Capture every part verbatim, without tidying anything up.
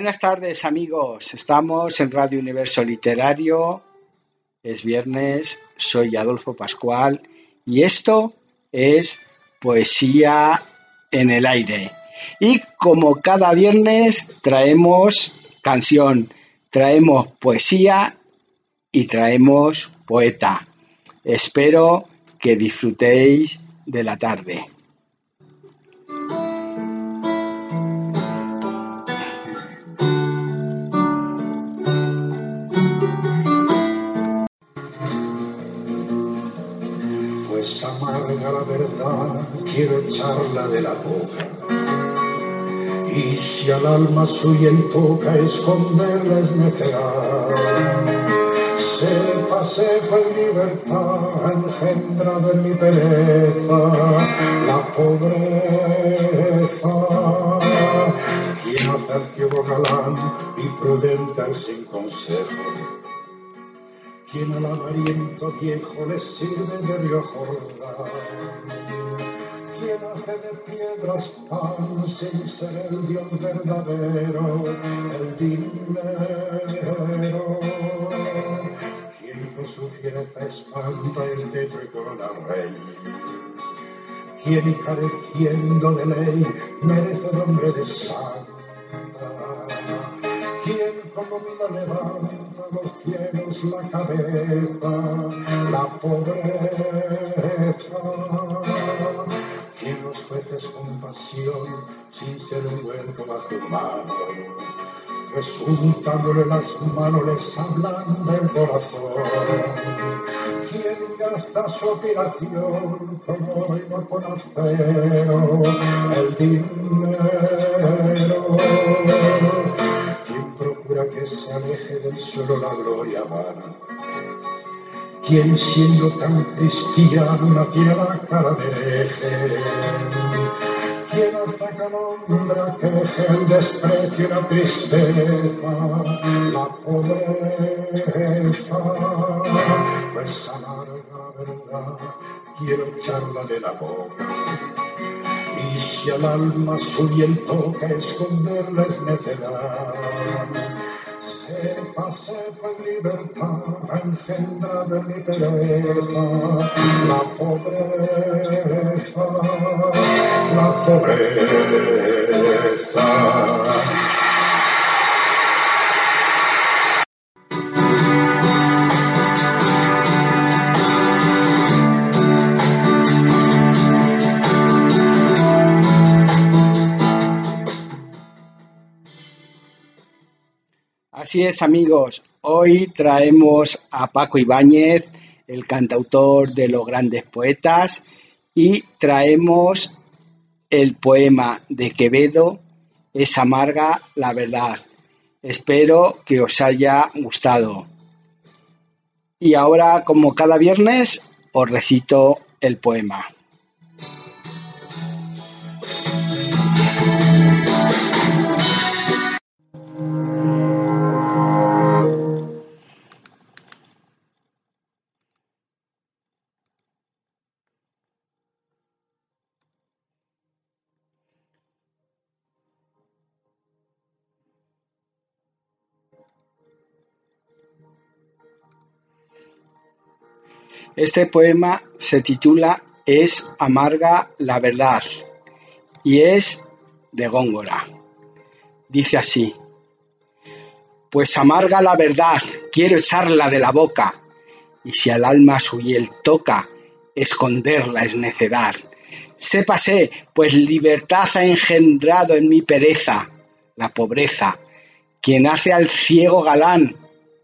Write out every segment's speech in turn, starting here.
Buenas tardes, amigos. Estamos en Radio Universo Literario. Es viernes, soy Adolfo Pascual y esto es Poesía en el Aire. Y como cada viernes traemos canción, traemos poesía y traemos poeta. Espero que disfrutéis de la tarde. Pues amarga la verdad, quiero echarla de la boca. Y si al alma suya toca esconderla es necedad. Sepa, sepa en libertad, engendrada en mi pereza, la pobreza. Quien hace al ciego galán y prudente al sin consejo. Quien al avariento viejo le sirve de río Jordán. Quien hace de piedras pan sin ser el Dios verdadero, el dinero. Quien con su fiereza espanta el cetro y corona rey. Quien y careciendo de ley merece nombre de santa. Quien como mina levanta los cielos la cabeza, la pobreza. Quien los jueces con pasión, sin ser un huerto hace humano, resultándole las manos les ablanda el corazón. Quien gasta su operación como hoy no con acero, el dinero. Quien procura que se aleje del suelo la gloria vana. Quien siendo tan cristiano tiene la cara de hereje. Quien alza calondra queje el desprecio y la tristeza, la pobreza. Pues amarga la verdad, quiero echarla de la boca. Y si al alma suya toca esconderla es necedad. Sepa, sepa en libertad, engendrada en mi pereza, la pobreza, la pobreza. Así es, amigos, hoy traemos a Paco Ibáñez, el cantautor de los grandes poetas, y traemos el poema de Quevedo, Es amarga la verdad. Espero que os haya gustado. Y ahora, como cada viernes, os recito el poema. Este poema se titula Es amarga la verdad y es de Góngora. Dice así: pues amarga la verdad, quiero echarla de la boca, y si al alma su hiel toca, esconderla es necedad. Sépase, pues libertad ha engendrado en mi pereza, la pobreza, quien hace al ciego galán,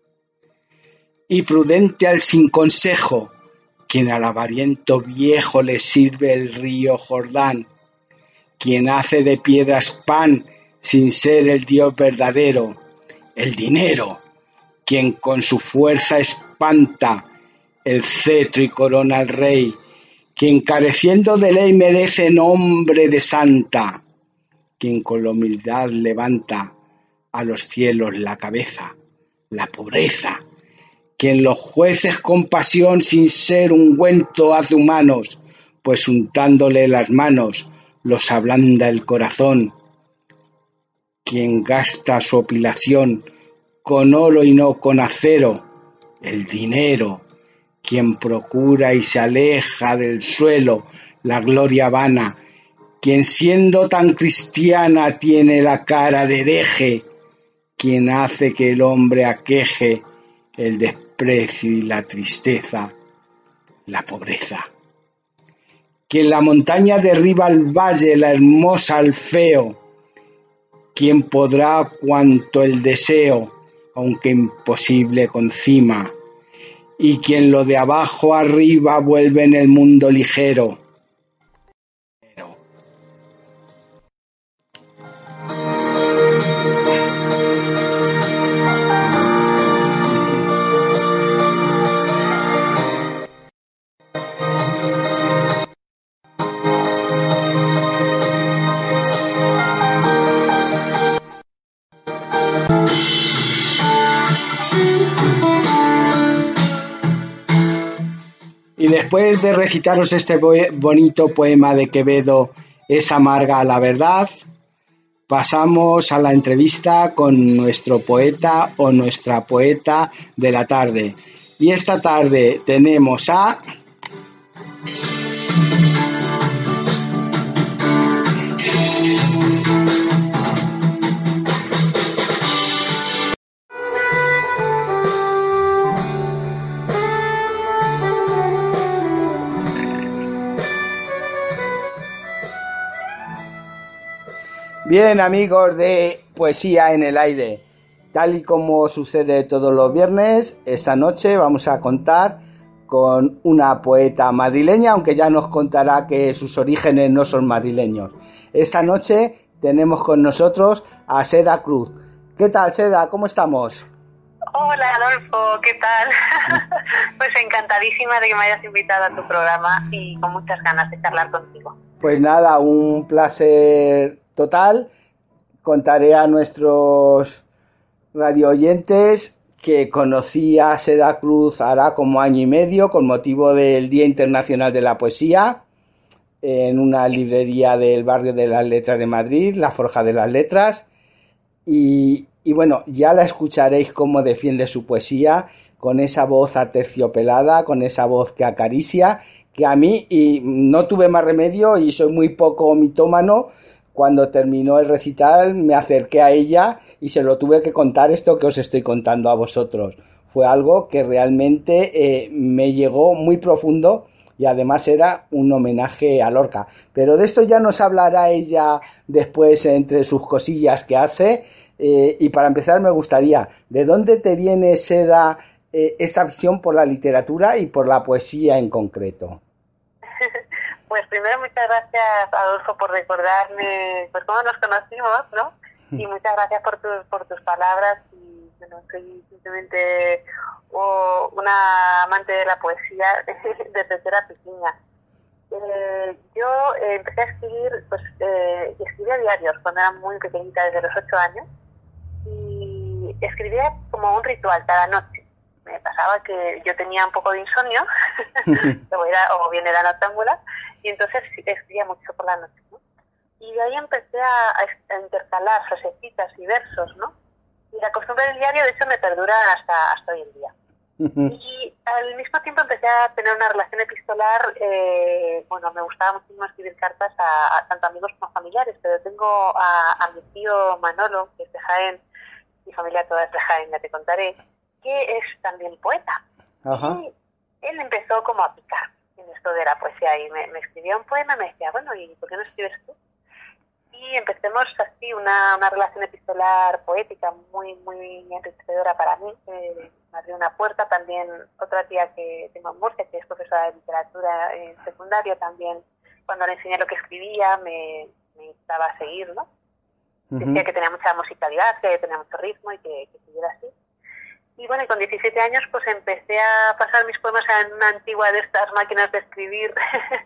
y prudente al sin consejo, quien al avariento viejo le sirve el río Jordán, quien hace de piedras pan sin ser el Dios verdadero, el dinero, quien con su fuerza espanta el cetro y corona al rey, quien careciendo de ley merece nombre de santa, quien con la humildad levanta a los cielos la cabeza, la pobreza, quien los jueces con pasión sin ser ungüento hace humanos, pues untándole las manos los ablanda el corazón, quien gasta su opilación con oro y no con acero, el dinero, quien procura y se aleja del suelo la gloria vana, quien siendo tan cristiana tiene la cara de hereje, quien hace que el hombre aqueje el desprecio y la tristeza, la pobreza. Quien la montaña derriba al valle, la hermosa al feo, quien podrá cuanto el deseo, aunque imposible concima, y quien lo de abajo arriba vuelve en el mundo ligero. Y después de recitaros este bonito poema de Quevedo, Es amarga la verdad, pasamos a la entrevista con nuestro poeta o nuestra poeta de la tarde. Y esta tarde tenemos a... Bien, amigos de Poesía en el Aire, tal y como sucede todos los viernes, esta noche vamos a contar con una poeta madrileña, aunque ya nos contará que sus orígenes no son madrileños. Esta noche tenemos con nosotros a Seda Cruz. ¿Qué tal, Seda? ¿Cómo estamos? Hola, Adolfo, ¿qué tal? Pues encantadísima de que me hayas invitado a tu programa y con muchas ganas de charlar contigo. Pues nada, un placer total. Contaré a nuestros radio oyentes que conocí a Seda Cruz hará como año y medio con motivo del Día Internacional de la Poesía en una librería del barrio de las Letras de Madrid, La Forja de las Letras, y, y bueno, ya la escucharéis cómo defiende su poesía con esa voz aterciopelada, con esa voz que acaricia, que a mí, y no tuve más remedio y soy muy poco mitómano, cuando terminó el recital me acerqué a ella y se lo tuve que contar esto que os estoy contando a vosotros. Fue algo que realmente eh, me llegó muy profundo y además era un homenaje a Lorca. Pero de esto ya nos hablará ella después entre sus cosillas que hace. Eh, y para empezar me gustaría, ¿de dónde te viene, Seda, eh, esa visión por la literatura y por la poesía en concreto? Pues primero muchas gracias, Adolfo, por recordarme pues cómo nos conocimos, ¿no? Y muchas gracias por tus por tus palabras. Y bueno, soy simplemente oh, una amante de la poesía desde que era pequeña. Eh, yo eh, empecé a escribir, pues eh, escribía diarios cuando era muy pequeñita, desde los ocho años, y escribía como un ritual cada noche. Me pasaba que yo tenía un poco de insomnio, o, era, o bien era noctámbula, y entonces escribía mucho por la noche, ¿no? Y de ahí empecé a, a intercalar frasecitas y versos, ¿no? Y la costumbre del diario, de hecho, me perdura hasta, hasta hoy en día. Y al mismo tiempo empecé a tener una relación epistolar, eh, bueno, me gustaba muchísimo escribir cartas a, a tanto amigos como familiares, pero tengo a, a mi tío Manolo, que es de Jaén, mi familia toda es de Jaén, ya te contaré, que es también poeta. Ajá. Y él empezó como a picar en esto de la poesía y me, me escribía un poema y me decía, bueno, ¿y por qué no escribes tú? Y empecemos así una, una relación epistolar poética muy, muy enriquecedora para mí. Eh, me abrió una puerta. También otra tía que tengo en Murcia, que es profesora de literatura en secundaria, también cuando le enseñé lo que escribía me, me instaba a seguir, ¿no? Uh-huh. Decía que tenía mucha musicalidad, que tenía mucho ritmo y que, que siguiera así. Y bueno, y con diecisiete años pues empecé a pasar mis poemas en una antigua de estas máquinas de escribir,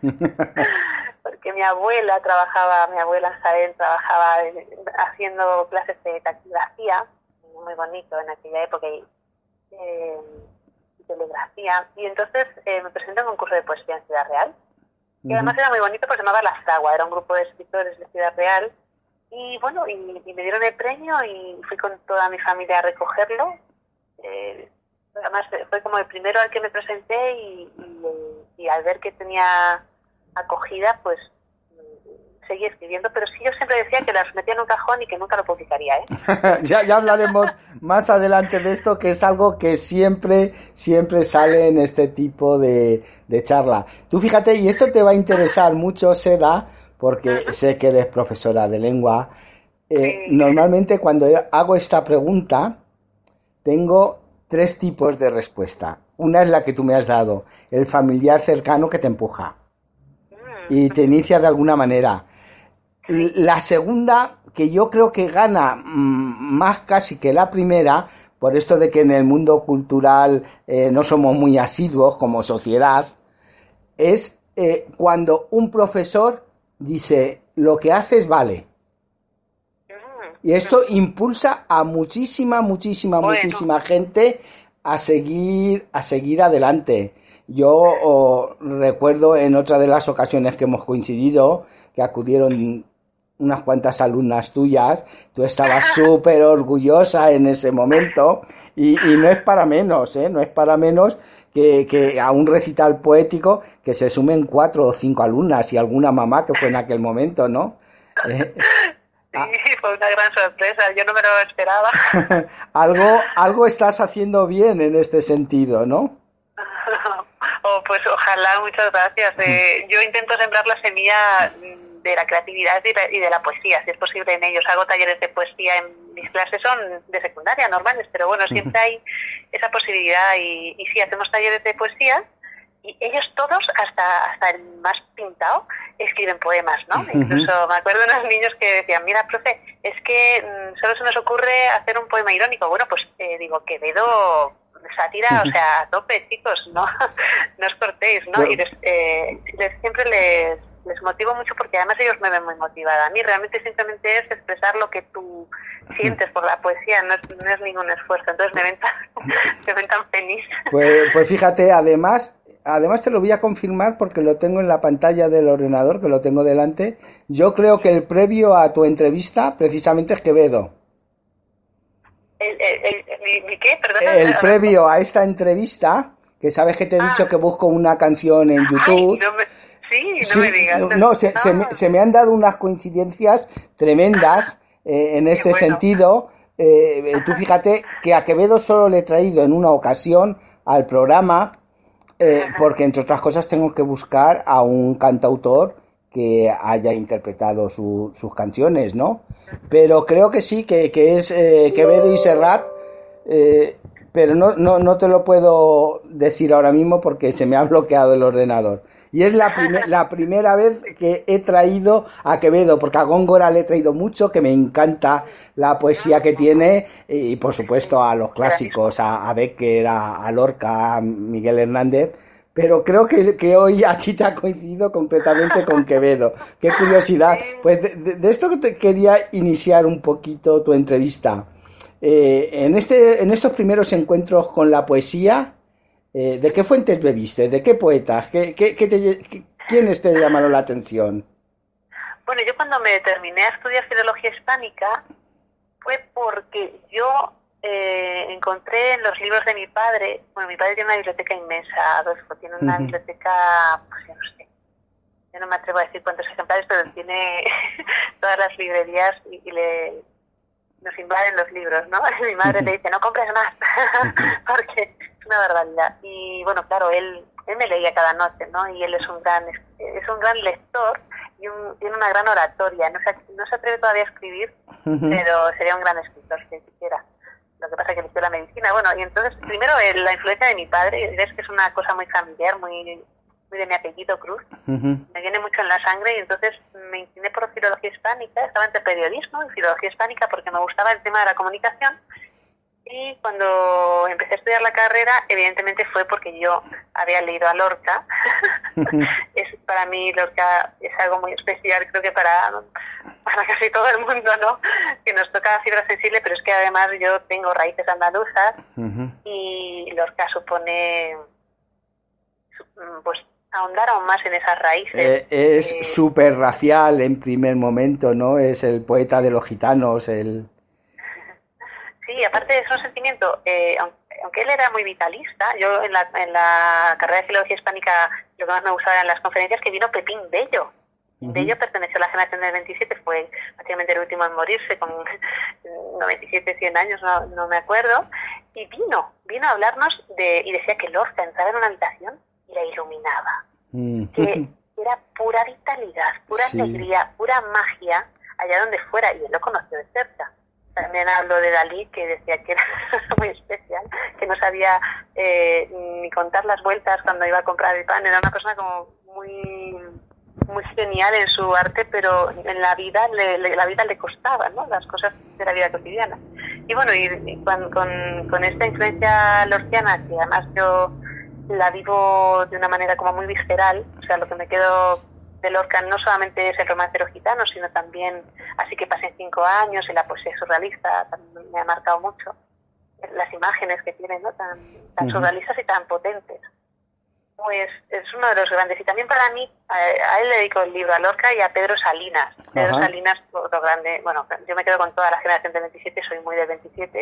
porque mi abuela trabajaba, mi abuela en Jaén trabajaba en, haciendo clases de taquigrafía, muy bonito en aquella época, y eh, telegrafía, y entonces eh, me presenté en un concurso de poesía en Ciudad Real, y además era muy bonito porque se llamaba La Fragua, era un grupo de escritores de Ciudad Real, Y bueno, y, y me dieron el premio y fui con toda mi familia a recogerlo. Eh, además fue como el primero al que me presenté y, y, y al ver que tenía acogida, pues seguí escribiendo, pero sí yo siempre decía que las metía en un cajón y que nunca lo publicaría, ¿eh? ya, ya hablaremos más adelante de esto, que es algo que siempre, siempre sale en este tipo de, de charla. Tú fíjate, y esto te va a interesar mucho, Seda, porque uh-huh. sé que eres profesora de lengua. Eh, sí. Normalmente cuando hago esta pregunta, tengo tres tipos de respuesta. Una es la que tú me has dado, el familiar cercano que te empuja y te inicia de alguna manera. La segunda, que yo creo que gana mmm, más casi que la primera, por esto de que en el mundo cultural eh, no somos muy asiduos como sociedad, es eh, cuando un profesor dice, lo que haces vale. Y esto impulsa a muchísima, muchísima, bueno. muchísima gente a seguir, a seguir adelante. Yo oh, recuerdo en otra de las ocasiones que hemos coincidido, que acudieron unas cuantas alumnas tuyas, tú estabas súper orgullosa en ese momento, y, y no es para menos, ¿eh? No es para menos que, que a un recital poético que se sumen cuatro o cinco alumnas y alguna mamá que fue en aquel momento, ¿no? Eh, Sí, fue una gran sorpresa, yo no me lo esperaba. algo, algo estás haciendo bien en este sentido, ¿no? Oh, pues ojalá, muchas gracias. Eh, yo intento sembrar la semilla de la creatividad y, la, y de la poesía, si es posible en ellos. Hago talleres de poesía en mis clases, son de secundaria normales, pero bueno, siempre hay esa posibilidad y, y sí, hacemos talleres de poesía. Y ellos todos, hasta hasta el más pintado, escriben poemas, ¿no? Uh-huh. Incluso me acuerdo de unos niños que decían, mira, profe, es que mmm, solo se nos ocurre hacer un poema irónico. Bueno, pues eh, digo, Quevedo, sátira, uh-huh. o sea, a tope, chicos, no no os cortéis, ¿no? Bueno. Y les, eh, les, siempre les, les motivo mucho porque además ellos me ven muy motivada. A mí realmente simplemente es expresar lo que tú sientes por la poesía, no es, no es ningún esfuerzo. Entonces me ven tan, me ven tan feliz. Pues, pues fíjate, además... Además te lo voy a confirmar porque lo tengo en la pantalla del ordenador, que lo tengo delante. Yo creo que el previo a tu entrevista precisamente es Quevedo. ¿El, el, el, el qué? Perdona. El previo a esta entrevista, que sabes que te he ah. dicho que busco una canción en YouTube. Ay, no me, sí, no sí, me digas. No, no se, ah. se, me, se me han dado unas coincidencias tremendas eh, en este bueno. sentido. Eh, tú fíjate que a Quevedo solo le he traído en una ocasión al programa. Eh, porque entre otras cosas tengo que buscar a un cantautor que haya interpretado su, sus canciones, ¿no? Pero creo que sí, que, que es eh, Quevedo y Serrat, eh, pero no, no, no te lo puedo decir ahora mismo porque se me ha bloqueado el ordenador. Y es la, primer, la primera vez que he traído a Quevedo, porque a Góngora le he traído mucho, que me encanta la poesía que tiene, y por supuesto a los clásicos, a, a Bécquer, a, a Lorca, a Miguel Hernández, pero creo que, que hoy aquí te ha coincidido concretamente con Quevedo. Qué curiosidad. Pues de, de, de esto que te quería iniciar un poquito tu entrevista. Eh, en, este, en estos primeros encuentros con la poesía, Eh, ¿de qué fuentes bebiste? ¿De qué poetas? ¿Qué, qué, qué te, qué, ¿Quiénes te llamaron la atención? Bueno, yo cuando me terminé a estudiar filología hispánica fue porque yo eh, encontré en los libros de mi padre, bueno, mi padre tiene una biblioteca inmensa, Adolfo, tiene una uh-huh. biblioteca, pues yo no sé, yo no me atrevo a decir cuántos ejemplares, pero tiene todas las librerías y, y le nos invaden los libros, ¿no? Mi madre le dice, no compres más, porque es una barbaridad. Y bueno, claro, él él me leía cada noche, ¿no? Y él es un gran es un gran lector y un, tiene una gran oratoria. No se, no se atreve todavía a escribir, uh-huh. pero sería un gran escritor si quisiera. Lo que pasa es que eligió la medicina. Bueno, y entonces, primero, el, la influencia de mi padre, ves que es una cosa muy familiar, muy muy de mi apellido Cruz, uh-huh. me viene mucho en la sangre y entonces me incliné por filología hispánica, estaba entre periodismo y filología hispánica porque me gustaba el tema de la comunicación y cuando empecé a estudiar la carrera evidentemente fue porque yo había leído a Lorca. Uh-huh. Es, para mí Lorca es algo muy especial, creo que para, para casi todo el mundo, ¿no? Que nos toca la fibra sensible, pero es que además yo tengo raíces andaluzas uh-huh. y Lorca supone pues ahondar aún más en esas raíces. Eh, es eh, súper racial en primer momento, ¿no? Es el poeta de los gitanos, el... Sí, aparte es un sentimiento, eh, aunque él era muy vitalista, yo en la, en la carrera de Filología Hispánica lo que más me gustaba eran las conferencias que vino Pepín Bello. Uh-huh. Bello perteneció a la generación del veintisiete, fue prácticamente el último en morirse, con noventa y siete, cien años, no, no me acuerdo, y vino, vino a hablarnos de, y decía que Lorca entraba en una habitación y la iluminaba, uh-huh. que era pura vitalidad, pura sí. alegría, pura magia, allá donde fuera, y él lo conoció de cerca. También hablo de Dalí, que decía que era muy especial, que no sabía eh, ni contar las vueltas cuando iba a comprar el pan. Era una persona como muy muy genial en su arte, pero en la vida le, le, la vida le costaba, ¿no? Las cosas de la vida cotidiana. Y bueno, y, y con, con, con esta influencia lorquiana, que además yo la vivo de una manera como muy visceral, o sea, lo que me quedo de Lorca no solamente es el romancero gitano, sino también Así que pasen cinco años y la poesía surrealista también me ha marcado mucho. Las imágenes que tiene, ¿no? Tan, tan uh-huh. surrealistas y tan potentes. Pues es uno de los grandes. Y también para mí, a, a él le dedico el libro, a Lorca y a Pedro Salinas. Pedro uh-huh. Salinas, otro grande. Bueno, yo me quedo con toda la generación del veintisiete, soy muy del veintisiete.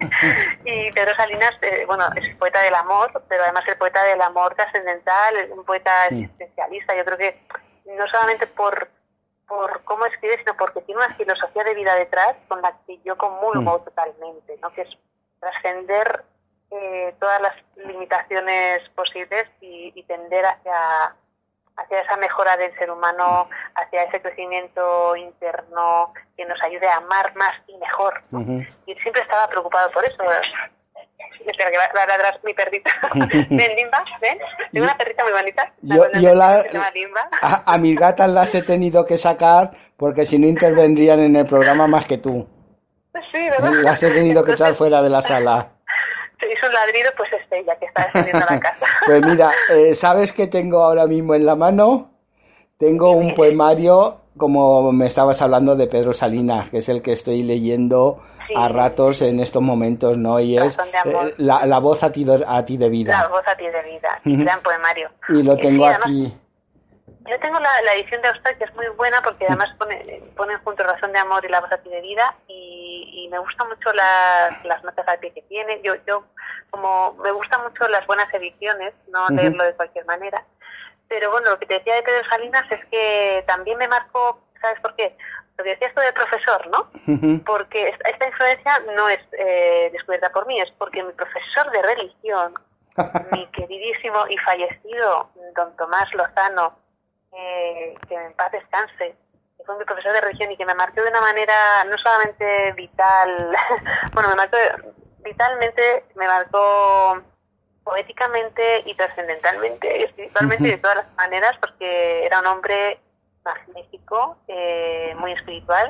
Y Pedro Salinas, eh, bueno, es poeta del amor, pero además el poeta del amor trascendental, un poeta uh-huh. existencialista. Yo creo que no solamente por por cómo escribe, sino porque tiene una filosofía de vida detrás con la que yo comulgo mm. totalmente, ¿no? Que es trascender eh, todas las limitaciones posibles y, y tender hacia, hacia esa mejora del ser humano, hacia ese crecimiento interno que nos ayude a amar más y mejor, ¿no? Uh-huh. Y siempre estaba preocupado por eso. Espera, que va, va a ladrar mi perrita. ¿Ven, Limba? ¿Ven? Tengo una perrita muy bonita. Yo, yo la, a, a mis gatas las he tenido que sacar porque si no intervendrían en el programa más que tú. Sí, ¿verdad? Las he tenido que Entonces, echar fuera de la sala. Se hizo un ladrido, pues es ella que está defendiendo la casa. Pues mira, eh, ¿sabes qué tengo ahora mismo en la mano? Tengo un poemario, como me estabas hablando, de Pedro Salinas, que es el que estoy leyendo sí, a ratos en estos momentos, ¿no? Y es eh, la, la voz a ti, de, a ti de vida. La voz a ti de vida, uh-huh. gran poemario. Y lo tengo sí, además, aquí. Yo tengo la, la edición de Austral, que es muy buena porque además pone, pone junto Razón de Amor y La voz a ti de vida, y, y me gustan mucho las, las notas al pie que tiene. Yo, yo como me gustan mucho las buenas ediciones, no uh-huh. leerlo de cualquier manera. Pero bueno, lo que te decía de Pedro Salinas es que también me marcó, ¿sabes por qué? Lo que decías tú del profesor, ¿no? Uh-huh. Porque esta, esta influencia no es eh, descubierta por mí, es porque mi profesor de religión, mi queridísimo y fallecido don Tomás Lozano, eh, que en paz descanse, que fue mi profesor de religión y que me marcó de una manera no solamente vital, bueno, me marcó vitalmente, me marcó poéticamente y trascendentalmente y espiritualmente uh-huh. de todas las maneras, porque era un hombre magnífico, eh, muy espiritual,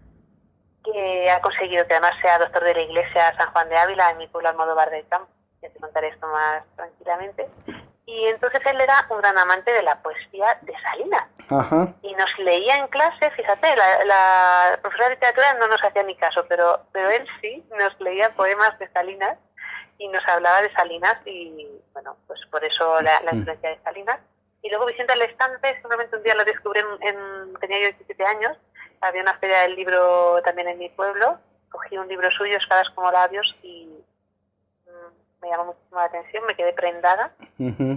que ha conseguido que además sea doctor de la Iglesia San Juan de Ávila en mi pueblo Almodóvar del Campo. Ya te contaré esto más tranquilamente. Y entonces él era un gran amante de la poesía de Salinas. Uh-huh. Y nos leía en clase, fíjate, la, la profesora de literatura no nos hacía ni caso, pero, pero él sí nos leía poemas de Salinas y nos hablaba de Salinas y, bueno, pues por eso la, la influencia de Salinas. Y luego Vicente Alestante, simplemente un día lo descubrí, en, en tenía yo diecisiete años, había una feria del libro también en mi pueblo, cogí un libro suyo, Espadas como labios, y mmm, me llamó muchísimo la atención, me quedé prendada. Uh-huh.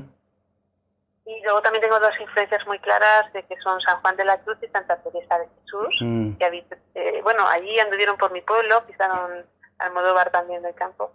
Y luego también tengo dos influencias muy claras, de que son San Juan de la Cruz y Santa Teresa de Jesús, uh-huh. que habit- eh, bueno, allí anduvieron por mi pueblo, pisaron Almodóvar también del Campo,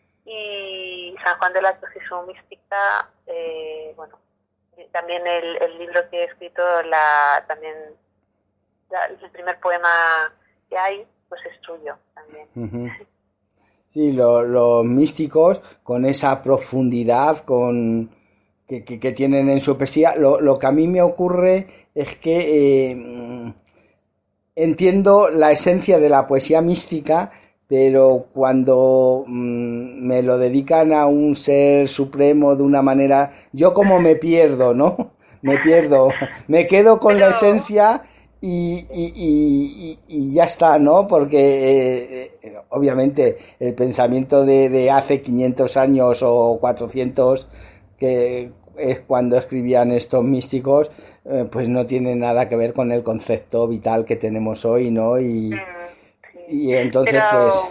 y San Juan de la Cruz y su mística, eh, bueno, también el, el libro que he escrito, la también la, el primer poema que hay, pues es suyo también. Uh-huh. Sí, lo, los místicos con esa profundidad con que, que, que tienen en su poesía, lo, lo que a mí me ocurre es que eh, entiendo la esencia de la poesía mística, pero cuando mmm, me lo dedican a un ser supremo de una manera, yo como me pierdo, ¿no? Me pierdo, me quedo con pero... la esencia y, y, y, y ya está, ¿no? Porque eh, obviamente el pensamiento de, de hace quinientos años o cuatrocientos, que es cuando escribían estos místicos, eh, pues no tiene nada que ver con el concepto vital que tenemos hoy, ¿no? Y, Mm, sí. y entonces, Pero, pues...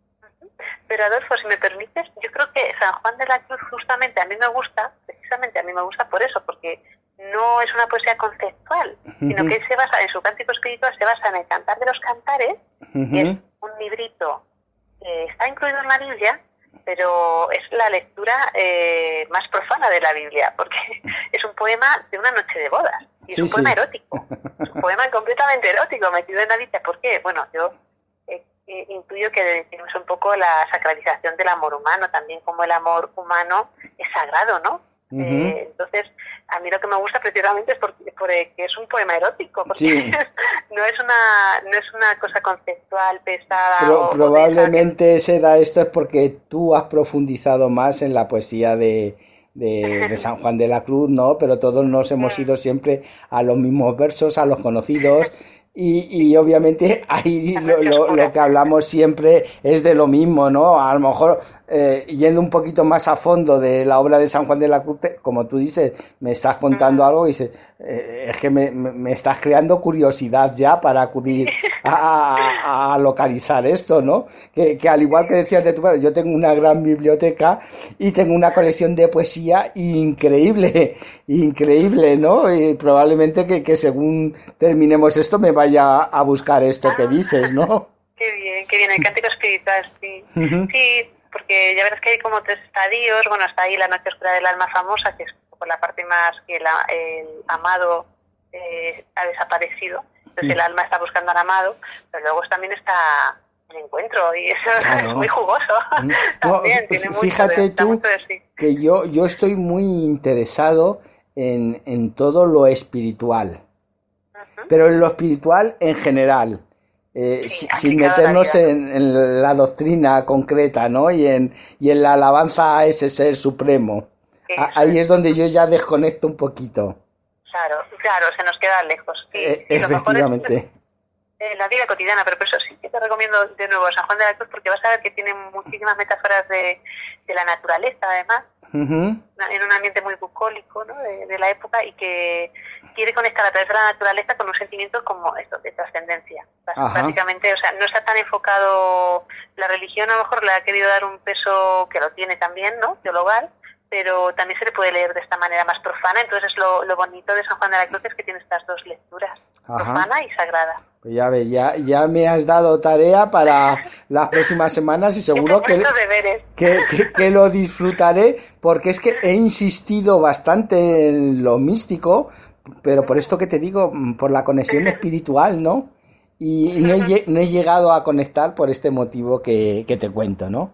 pero Adolfo, si me permites, yo creo que San Juan de la Cruz justamente a mí me gusta, precisamente a mí me gusta por eso, porque no es una poesía conceptual, sino que se basa, en su cántico espiritual se basa en el Cantar de los Cantares, que es un librito que está incluido en la Biblia, pero es la lectura eh, más profana de la Biblia, porque es un poema de una noche de bodas, y es Sí, un poema sí. erótico, es un poema completamente erótico, metido en la Biblia. ¿Por qué? Bueno, yo eh, eh, intuyo que es un poco la sacralización del amor humano, también como el amor humano es sagrado, ¿no? Ujú. Eh, entonces, a mí lo que me gusta precisamente es porque, porque es un poema erótico, porque Sí. no es una no es una cosa conceptual pesada Pro- o, o probablemente se da esto es porque tú has profundizado más en la poesía de, de, de San Juan de la Cruz, ¿no? Pero todos nos hemos ido siempre a los mismos versos, a los conocidos, y, y obviamente ahí La lo, noche lo, oscura. lo que hablamos siempre es de lo mismo, ¿no? A lo mejor eh, yendo un poquito más a fondo de la obra de San Juan de la Cruz, te- como tú dices, me estás contando algo y dices, eh, es que me, me, me estás creando curiosidad ya para acudir a, a- a localizar esto, ¿no? Que, que al igual que decías de tu padre, yo tengo una gran biblioteca y tengo una colección de poesía increíble, increíble, ¿no? Y probablemente que, que según terminemos esto me vaya a buscar esto que dices, ¿no? Qué bien, qué bien, el cántico espiritual, sí. Ujú. Sí, porque ya verás que hay como tres estadios. Bueno, está ahí la noche oscura del alma famosa, que es por la parte más que la- el amado eh, ha desaparecido. Entonces el alma está buscando al amado, pero luego también está el encuentro, y eso Claro. es muy jugoso. No, También tiene mucho fíjate de, da tú mucho de sí. que yo, yo estoy muy interesado en, en todo lo espiritual, Ujú. pero en lo espiritual en general, eh, Sí, si- sin aplicado a la meternos vida. en, en la doctrina concreta, ¿no? Y en, y en la alabanza a ese ser supremo. A- Eso Ahí es. es donde yo ya desconecto un poquito. Claro, claro, se nos queda lejos. Sí, Eh, sí, lo mejor es efectivamente. en la vida cotidiana, pero por eso sí que te recomiendo de nuevo San Juan de la Cruz, porque vas a ver que tiene muchísimas metáforas de, de la naturaleza, además, Ujú. en un ambiente muy bucólico, ¿no? de, de la época, y que quiere conectar a través de la naturaleza con un sentimiento como esto, de trascendencia. Bás- Ajá. Básicamente, o sea, no está tan enfocado, la religión a lo mejor le ha querido dar un peso que lo tiene también, ¿no? Teologal, pero también se le puede leer de esta manera más profana. Entonces lo, lo bonito de San Juan de la Cruz es que tiene estas dos lecturas, Ajá. profana y sagrada. Pues ya ves, ya, ya me has dado tarea para las próximas semanas y seguro que, Estos deberes. que, que, que lo disfrutaré porque es que he insistido bastante en lo místico, pero por esto que te digo, mm, por la conexión espiritual, ¿no? Y no he, lle- no he llegado a conectar por este motivo que, que te cuento, ¿no?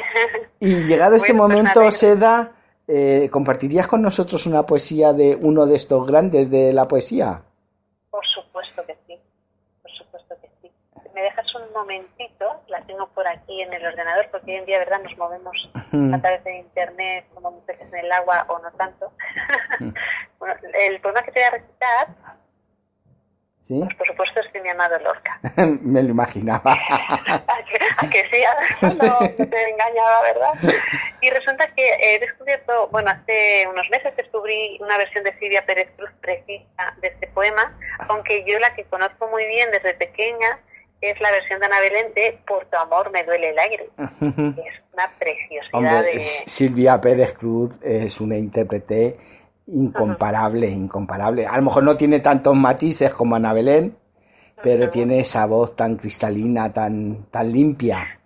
Y llegado este Bueno, pues me momento, alegro. Seda, eh, ¿compartirías con nosotros una poesía de uno de estos grandes de la poesía? Por supuesto que sí, por supuesto que sí. Me dejas un momentito, la tengo por aquí en el ordenador, porque hoy en día, ¿verdad?, nos movemos a través de internet, como muchas veces en el agua o no tanto. Bueno, el poema que te voy a recitar, ¿Sí? pues por supuesto es de mi amado Lorca. Me lo imaginaba. ¿A que, a que sí? No, no te engañaba, ¿verdad? Y resulta que he descubierto, bueno, hace unos meses descubrí una versión de Silvia Pérez Cruz precisa de este poema, aunque yo la que conozco muy bien desde pequeña es la versión de Ana Belén de Por tu amor me duele el aire. Es una preciosidad. Hombre, de... Silvia Pérez Cruz es una intérprete incomparable, incomparable. A lo mejor no tiene tantos matices como Ana Belén, pero Ujú. tiene esa voz tan cristalina, tan, tan limpia.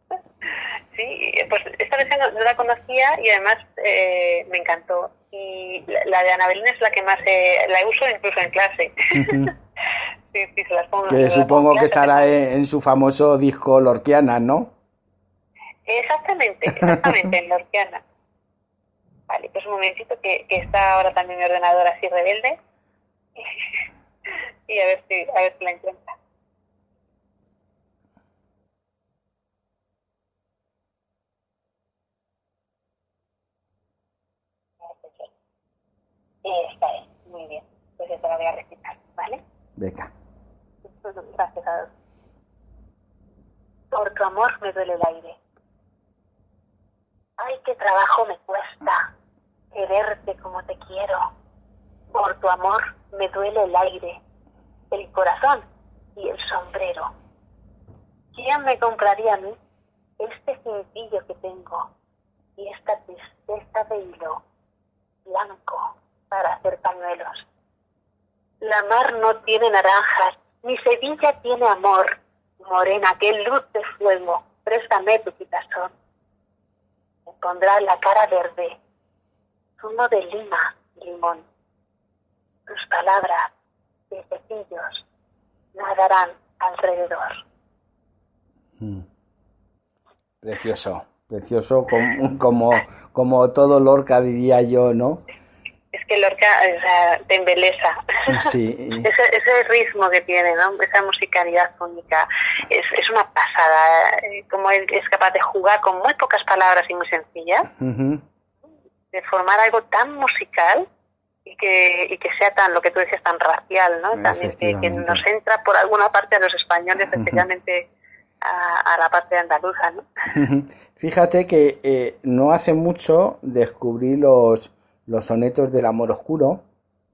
Sí, pues esta versión no, no la conocía y además eh, me encantó. Y la, la de Ana Belén es la que más eh, la uso incluso en clase. Ujú. Sí, sí, se las pongo. se Que las pongo supongo en que clase, estará pero- en, en su famoso disco Lorquiana, ¿no? Exactamente, exactamente, en Lorquiana. Vale, pues un momentito que, que está ahora también mi ordenador así rebelde. Y a ver si, a ver si la encuentra. Y esta es, muy bien. Pues esta la voy a recitar, ¿vale? Venga. Gracias a Dios. Por tu amor me duele el aire. Ay, qué trabajo me cuesta quererte como te quiero. Por tu amor me duele el aire, el corazón y el sombrero. ¿Quién me compraría a mí este cintillo que tengo y esta tristeza de hilo blanco para hacer pañuelos? La mar no tiene naranjas, ni Sevilla tiene amor. Morena, qué luz de fuego, préstame tu quitazón. Me pondrá la cara verde, zumo de lima, limón. Tus palabras, pececillos, nadarán alrededor. Mm. Precioso, precioso como, como, como todo Lorca, diría yo, ¿no? Es que Lorca, o sea, te embelesa. Sí. ese, ese ritmo que tiene, ¿no? Esa musicalidad única, es, es una pasada. Como él es capaz de jugar con muy pocas palabras y muy sencillas, uh-huh. de formar algo tan musical y que, y que sea tan, lo que tú decías, tan racial, ¿no? También que, que nos entra por alguna parte a los españoles, especialmente uh-huh. a, a la parte andaluza, ¿no? Uh-huh. Fíjate que eh, no hace mucho descubrí los los sonetos del amor oscuro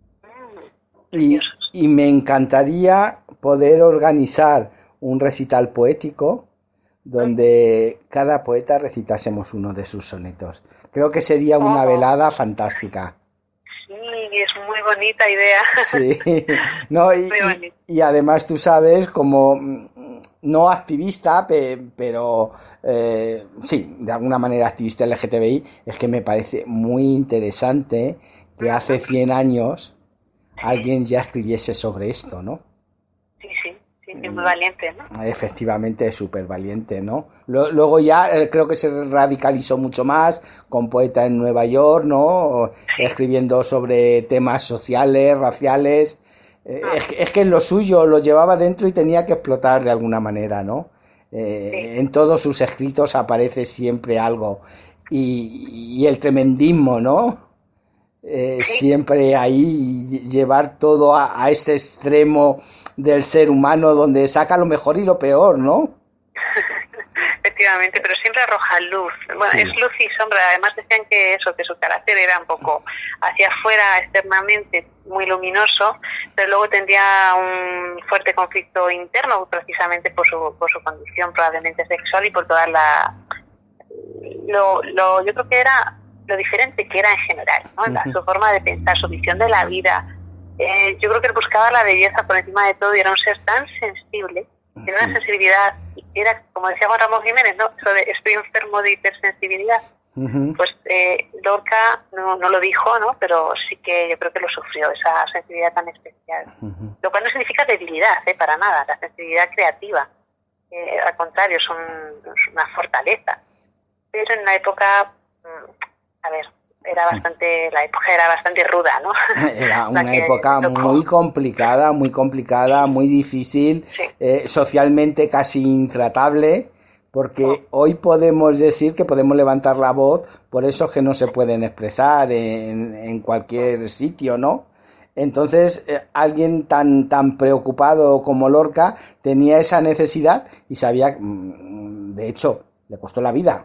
y, y me encantaría poder organizar un recital poético donde cada poeta recitásemos uno de sus sonetos. Creo que sería una velada fantástica. Sí, es muy bonita idea. Sí, no, y, y, y además tú sabes, como no activista, pe, pero eh, sí, de alguna manera activista L G T B I, es que me parece muy interesante que hace cien años alguien ya escribiese sobre esto, ¿no? Sí, sí, sí, es muy valiente, ¿no? Efectivamente, es súper valiente, ¿no? Luego ya eh, creo que se radicalizó mucho más con Poeta en Nueva York, ¿no? Sí. Escribiendo sobre temas sociales, raciales. Eh, ah. es, es que lo suyo lo llevaba dentro y tenía que explotar de alguna manera, ¿no? Eh, sí. En todos sus escritos aparece siempre algo. Y, y el tremendismo, ¿no? Eh, sí. Siempre ahí llevar todo a, a ese extremo del ser humano donde saca lo mejor y lo peor, ¿no? Efectivamente, pero siempre arroja luz. Bueno, sí. Es luz y sombra. Además decían que eso, que su carácter era un poco hacia afuera externamente muy luminoso, pero luego tendría un fuerte conflicto interno precisamente por su por su condición probablemente sexual y por toda la lo, lo yo creo que era lo diferente que era en general, ¿no? La, su forma de pensar, su visión de la vida. Eh, yo creo que él buscaba la belleza por encima de todo y era un ser tan sensible, tenía sí. una sensibilidad, era como decía Juan Ramón Jiménez, ¿no? Eso de estoy enfermo de hipersensibilidad. Uh-huh. Pues eh, Lorca no, no lo dijo, ¿no? Pero sí que yo creo que lo sufrió, esa sensibilidad tan especial. Uh-huh. Lo cual no significa debilidad, ¿eh? Para nada, la sensibilidad creativa. Eh, al contrario, es, un, es una fortaleza. Pero en la época, a ver, era bastante, la época era bastante ruda, ¿no? Era una época muy complicada, muy complicada, muy difícil, sí. eh, socialmente casi intratable, porque oh. hoy podemos decir que podemos levantar la voz por esos que no se pueden expresar en, en cualquier sitio, ¿no? Entonces, eh, alguien tan, tan preocupado como Lorca tenía esa necesidad y sabía, de hecho, le costó la vida.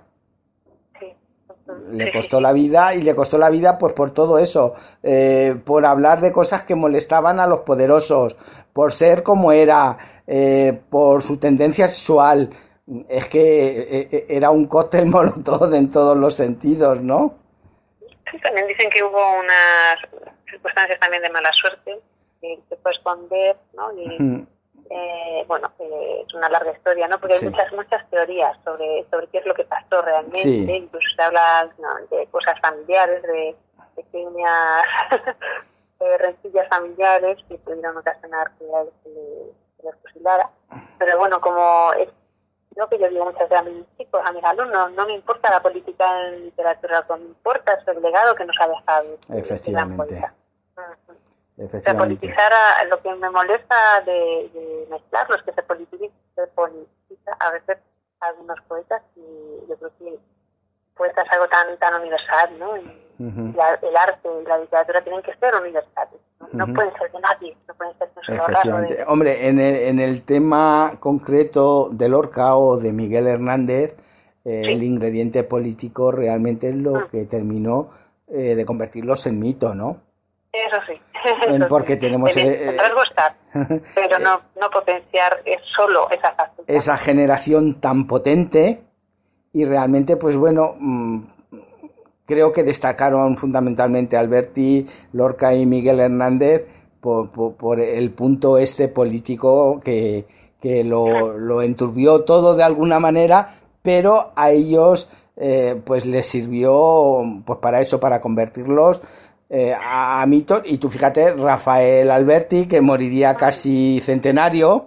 Le costó la vida y le costó la vida pues por todo eso, eh, por hablar de cosas que molestaban a los poderosos, por ser como era, eh, por su tendencia sexual. Es que eh, era un cóctel molotov en todos los sentidos, ¿no? Sí, también dicen que hubo unas circunstancias también de mala suerte, que se puede esconder, ¿no? Y, mm. Eh, bueno, eh, es una larga historia, ¿no? Porque hay sí. muchas muchas teorías sobre sobre qué es lo que pasó realmente. Sí. Incluso se habla, ¿no?, de cosas familiares, de pequeñas eh, rencillas familiares que pudieron ocasionar que él se le, le fusilara. Pero bueno, como es lo que yo digo muchas veces a mis chicos, a mis alumnos, no me importa la política en literatura, lo que me importa es el legado que nos ha dejado. Efectivamente. O sea, politizar a, lo que me molesta de, de mezclarlos, que se politiza, se politiza a veces a algunos poetas, y yo creo que poeta es algo tan tan universal, ¿no? Y uh-huh. la, el arte y la literatura tienen que ser universales, no, uh-huh. no pueden ser de nadie, no pueden ser de un solo raro. De... Hombre, en el, en el tema concreto de Lorca o de Miguel Hernández, eh, sí. el ingrediente político realmente es lo uh-huh. que terminó eh, de convertirlos en mito, ¿no? Eso sí. Eso porque sí. tenemos... Eh, gustar, pero no, no potenciar solo esa faceta. Esa generación tan potente y realmente, pues bueno, mmm, creo que destacaron fundamentalmente Alberti, Lorca y Miguel Hernández por, por, por el punto este político que, que lo, lo enturbió todo de alguna manera, pero a ellos eh, pues les sirvió pues para eso, para convertirlos eh, a, a mitos. Y tú fíjate, Rafael Alberti, que moriría casi centenario,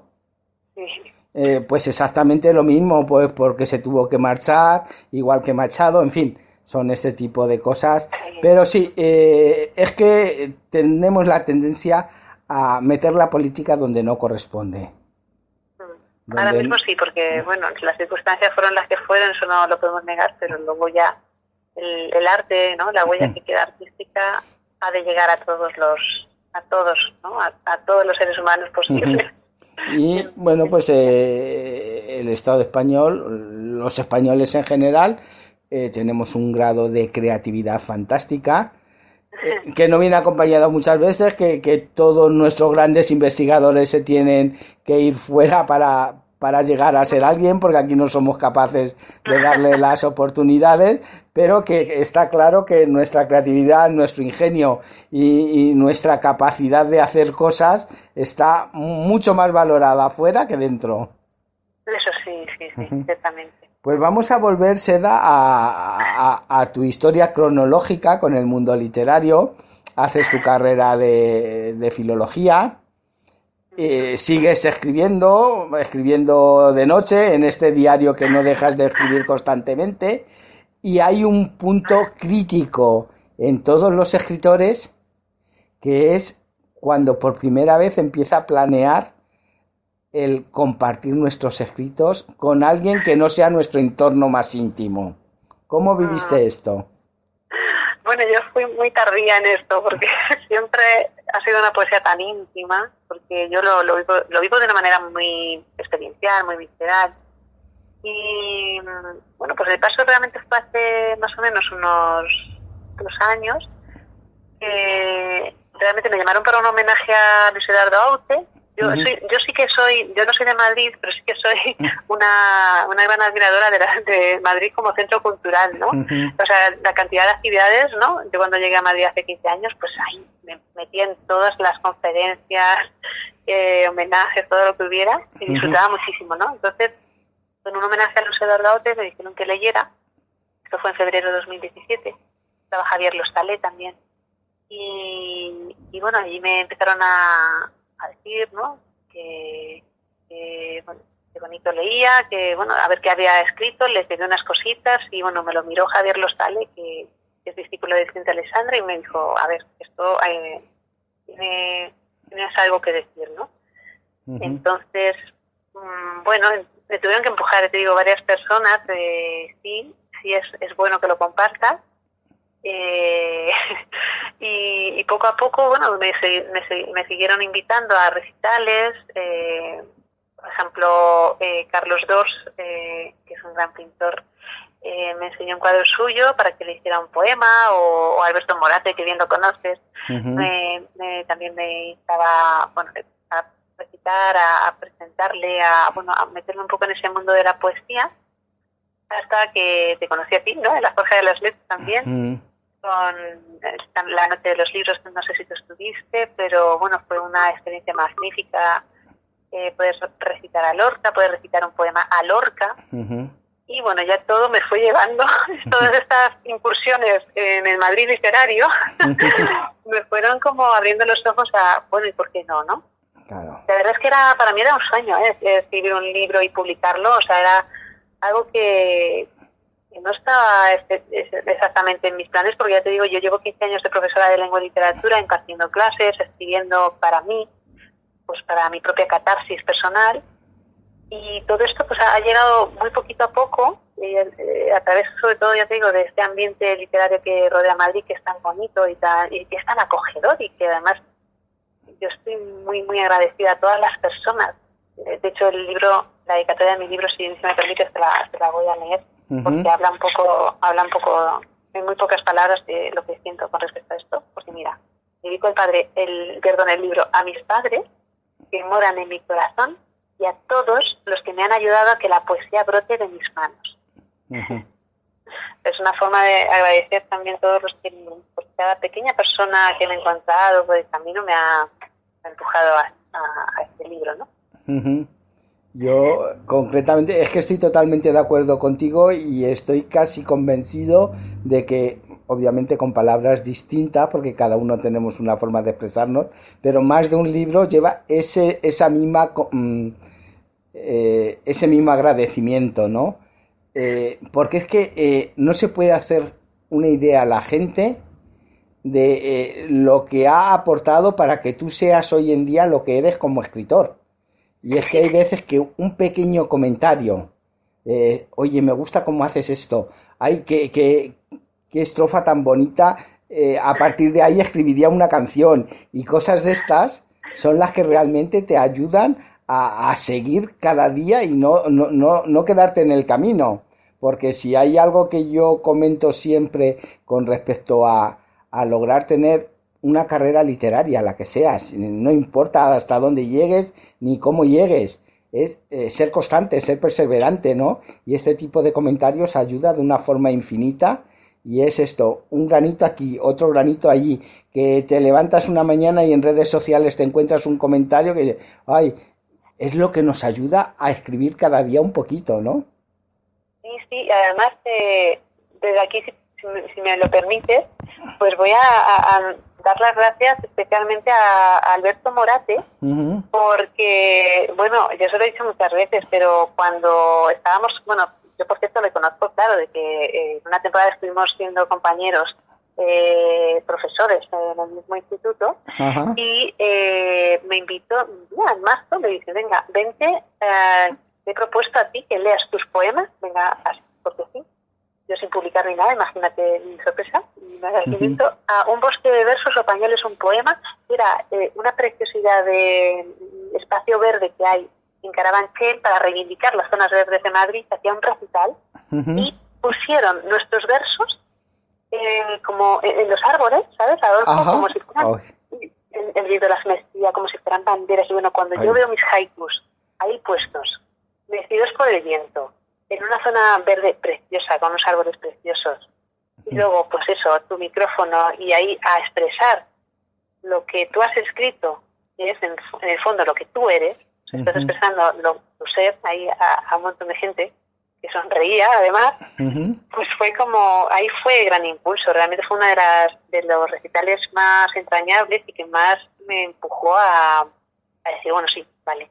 eh, pues exactamente lo mismo, pues porque se tuvo que marchar, igual que Machado, en fin, son este tipo de cosas. Pero sí, eh, es que tenemos la tendencia a meter la política donde no corresponde. Donde... Ahora mismo sí, porque bueno, las circunstancias fueron las que fueron, eso no lo podemos negar, pero luego ya el, el arte, ¿no? La huella que queda artística ha de llegar a todos los, a todos, ¿no? A, a todos los seres humanos posibles. Y bueno, pues eh, el Estado español, los españoles en general, eh, tenemos un grado de creatividad fantástica, eh, que no viene acompañado muchas veces, que, que todos nuestros grandes investigadores se tienen que ir fuera para, para llegar a ser alguien, porque aquí no somos capaces de darle las oportunidades, pero que está claro que nuestra creatividad, nuestro ingenio y, y nuestra capacidad de hacer cosas está mucho más valorada afuera que dentro. Eso sí, sí, sí, uh-huh. Ciertamente. Pues vamos a volver, Seda, a, a, a tu historia cronológica con el mundo literario. Haces tu carrera de, de filología. Eh, sigues escribiendo, escribiendo de noche en este diario que no dejas de escribir constantemente, y hay un punto crítico en todos los escritores que es cuando por primera vez empieza a planear el compartir nuestros escritos con alguien que no sea nuestro entorno más íntimo. ¿Cómo viviste esto? Bueno, yo fui muy tardía en esto, porque siempre ha sido una poesía tan íntima, porque yo lo, lo, vivo, lo vivo de una manera muy experiencial, muy visceral. Y bueno, pues el paso realmente fue hace más o menos unos dos años. Eh, realmente me llamaron para un homenaje a Luis Eduardo Aute. Yo, uh-huh. soy, yo sí que soy, yo no soy de Madrid, pero sí que soy una, una gran admiradora de, la, de Madrid como centro cultural, ¿no? Uh-huh. O sea, la cantidad de actividades, ¿no? Yo cuando llegué a Madrid hace quince años, pues ahí me metí en todas las conferencias, eh, homenajes, todo lo que hubiera, y disfrutaba uh-huh. muchísimo, ¿no? Entonces, en un homenaje a Luis Eduardo Aute me dijeron que leyera, esto fue en febrero de dos mil diecisiete, estaba Javier Lostalé también, y, y bueno, allí me empezaron a a decir, ¿no? Que, que, bueno, que bonito leía, que, bueno, a ver qué había escrito, les pedí unas cositas y, bueno, me lo miró Javier Lostalé, que, que es discípulo de Vicente Alessandra, y me dijo, a ver, esto eh, tiene, tienes algo que decir, ¿no? Uh-huh. Entonces, mmm, bueno, me tuvieron que empujar, te digo, varias personas, de sí, sí es, es bueno que lo compartas. Eh, y, y poco a poco, bueno, me, me, me siguieron invitando a recitales, eh, por ejemplo, eh, Carlos Dors, eh, que es un gran pintor, eh, me enseñó un cuadro suyo para que le hiciera un poema, o, o Alberto Morate, que bien lo conoces, uh-huh. me, me, también me instaba, bueno, a recitar, a, a presentarle, a, bueno, a meterme un poco en ese mundo de la poesía, hasta que te conocí a ti, ¿no? En la Forja de las Letras también. Uh-huh. Con la noche de los libros, no sé si tú estuviste, pero bueno, fue una experiencia magnífica, eh, poder recitar a Lorca, poder recitar un poema a Lorca, uh-huh. y bueno, ya todo me fue llevando, todas estas incursiones en el Madrid literario, uh-huh. me fueron como abriendo los ojos a, bueno, ¿y por qué no, no? Claro. La verdad es que era, para mí era un sueño, ¿eh? Escribir un libro y publicarlo, o sea, era algo que no estaba exactamente en mis planes, porque ya te digo, yo llevo quince años de profesora de lengua y literatura, impartiendo clases, escribiendo para mí, pues para mi propia catarsis personal, y todo esto pues ha llegado muy poquito a poco, y, eh, a través sobre todo, ya te digo, de este ambiente literario que rodea Madrid, que es tan bonito y, tan, y que es tan acogedor, y que además yo estoy muy muy agradecida a todas las personas. De hecho, el libro, la dedicatoria de mi libro, si, si me permites, te la, te la voy a leer, porque uh-huh. habla un poco habla un poco en muy pocas palabras de lo que siento con respecto a esto, porque mira, dedico el padre, el, perdón, el libro a mis padres que moran en mi corazón y a todos los que me han ayudado a que la poesía brote de mis manos. Uh-huh. Es una forma de agradecer también a todos los que, por cada pequeña persona que me he encontrado por el camino me ha, me ha empujado a, a, a este libro, ¿no? Uh-huh. Yo, concretamente, es que estoy totalmente de acuerdo contigo y estoy casi convencido de que, obviamente con palabras distintas, porque cada uno tenemos una forma de expresarnos, pero más de un libro lleva ese esa misma mm, eh, ese mismo agradecimiento, ¿no? Eh, porque es que eh, no se puede hacer una idea a la gente de eh, lo que ha aportado para que tú seas hoy en día lo que eres como escritor. Y es que hay veces que un pequeño comentario, eh, oye, me gusta cómo haces esto, ay, qué, qué, qué estrofa tan bonita, eh, a partir de ahí escribiría una canción, y cosas de estas son las que realmente te ayudan a, a seguir cada día y no, no, no, no quedarte en el camino. Porque si hay algo que yo comento siempre con respecto a, a lograr tener una carrera literaria, la que seas, no importa hasta dónde llegues ni cómo llegues, es eh, ser constante, ser perseverante, ¿no? Y este tipo de comentarios ayuda de una forma infinita, y es esto, un granito aquí, otro granito allí, que te levantas una mañana y en redes sociales te encuentras un comentario que, ay, es lo que nos ayuda a escribir cada día un poquito, ¿no? Sí, sí, además, eh, desde aquí, si, si, me, si me lo permites, pues voy a, a, a dar las gracias especialmente a, a Alberto Morate, uh-huh. porque, bueno, yo se lo he dicho muchas veces, pero cuando estábamos, bueno, yo por cierto le conozco, claro, de que eh, una temporada estuvimos siendo compañeros, eh, profesores en el mismo instituto, uh-huh. y eh, me invitó, ya, en marzo, me dice, venga, vente, eh, te he propuesto a ti que leas tus poemas, venga, así, porque sí, yo sin publicar ni nada, imagínate mi sorpresa, mi agradecimiento, uh-huh. a un bosque de versos o pañuelos, un poema, era eh, una preciosidad de espacio verde que hay en Carabanchel para reivindicar las zonas verdes de Madrid, hacía un recital, uh-huh. y pusieron nuestros versos eh, como en, en los árboles, ¿sabes, Adolfo? Uh-huh. Como si fueran, oh. el, el río de la Semestía, como si fueran banderas, y bueno, cuando Ay. yo veo mis haikus ahí puestos, vestidos por el viento, en una zona verde preciosa, con unos árboles preciosos, y luego, pues eso, tu micrófono, y ahí a expresar lo que tú has escrito, que es en, en el fondo lo que tú eres, uh-huh. estás expresando lo, tu ser ahí a, a un montón de gente que sonreía, además, uh-huh. pues fue como, ahí fue gran impulso, realmente fue una de las de los recitales más entrañables y que más me empujó a, a decir, bueno, sí, vale.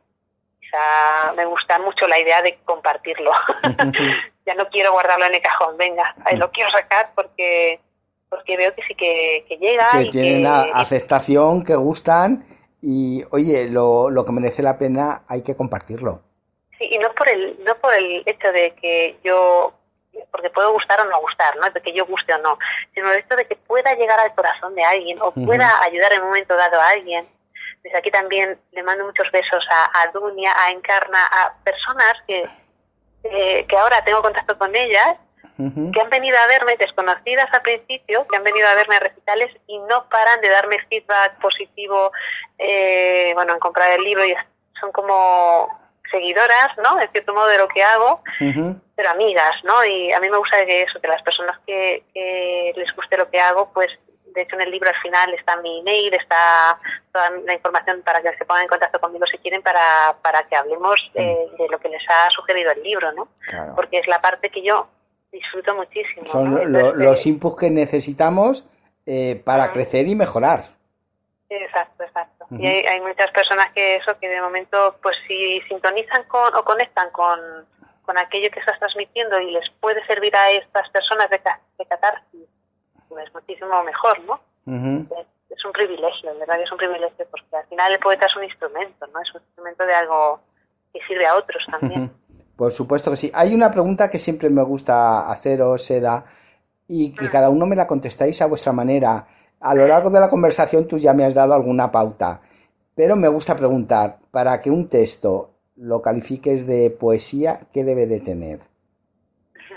Me gusta mucho la idea de compartirlo. Ya no quiero guardarlo en el cajón, venga, ahí lo quiero sacar porque porque veo que sí que, que llega. Que y tienen que, aceptación, que gustan y, oye, lo, lo que merece la pena hay que compartirlo. Sí, y no por el no por el hecho de que yo, porque puedo gustar o no gustar, ¿no? De que yo guste o no, sino el hecho de que pueda llegar al corazón de alguien o pueda uh-huh. ayudar en un momento dado a alguien. Desde aquí también le mando muchos besos a, a Dunia, a Encarna, a personas que, eh, que ahora tengo contacto con ellas, uh-huh. que han venido a verme desconocidas al principio, que han venido a verme a recitales y no paran de darme feedback positivo, eh, bueno, en comprar el libro, y son como seguidoras, ¿no? En cierto modo de lo que hago, uh-huh. pero amigas, ¿no? Y a mí me gusta que eso, que las personas que, que les guste lo que hago, pues de hecho en el libro al final está mi email, está toda la información para que se pongan en contacto conmigo si quieren para, para que hablemos eh, de lo que les ha sugerido el libro, ¿no? Claro. Porque es la parte que yo disfruto muchísimo. Son ¿no? lo, Entonces, los inputs que necesitamos eh, para uh-huh. crecer y mejorar. Exacto, exacto. Uh-huh. Y hay, hay muchas personas que eso, que de momento, pues si sintonizan con o conectan con, con aquello que estás transmitiendo y les puede servir a estas personas de, de catarsis, pues muchísimo mejor, ¿no? Uh-huh. Es, es un privilegio, en verdad que es un privilegio, porque al final el poeta es un instrumento, ¿no? Es un instrumento de algo que sirve a otros también. Uh-huh. Por supuesto que sí. Hay una pregunta que siempre me gusta haceros, Seda, y que uh-huh. cada uno me la contestáis a vuestra manera. A lo largo de la conversación tú ya me has dado alguna pauta, pero me gusta preguntar, para que un texto lo califiques de poesía, ¿qué debe de tener?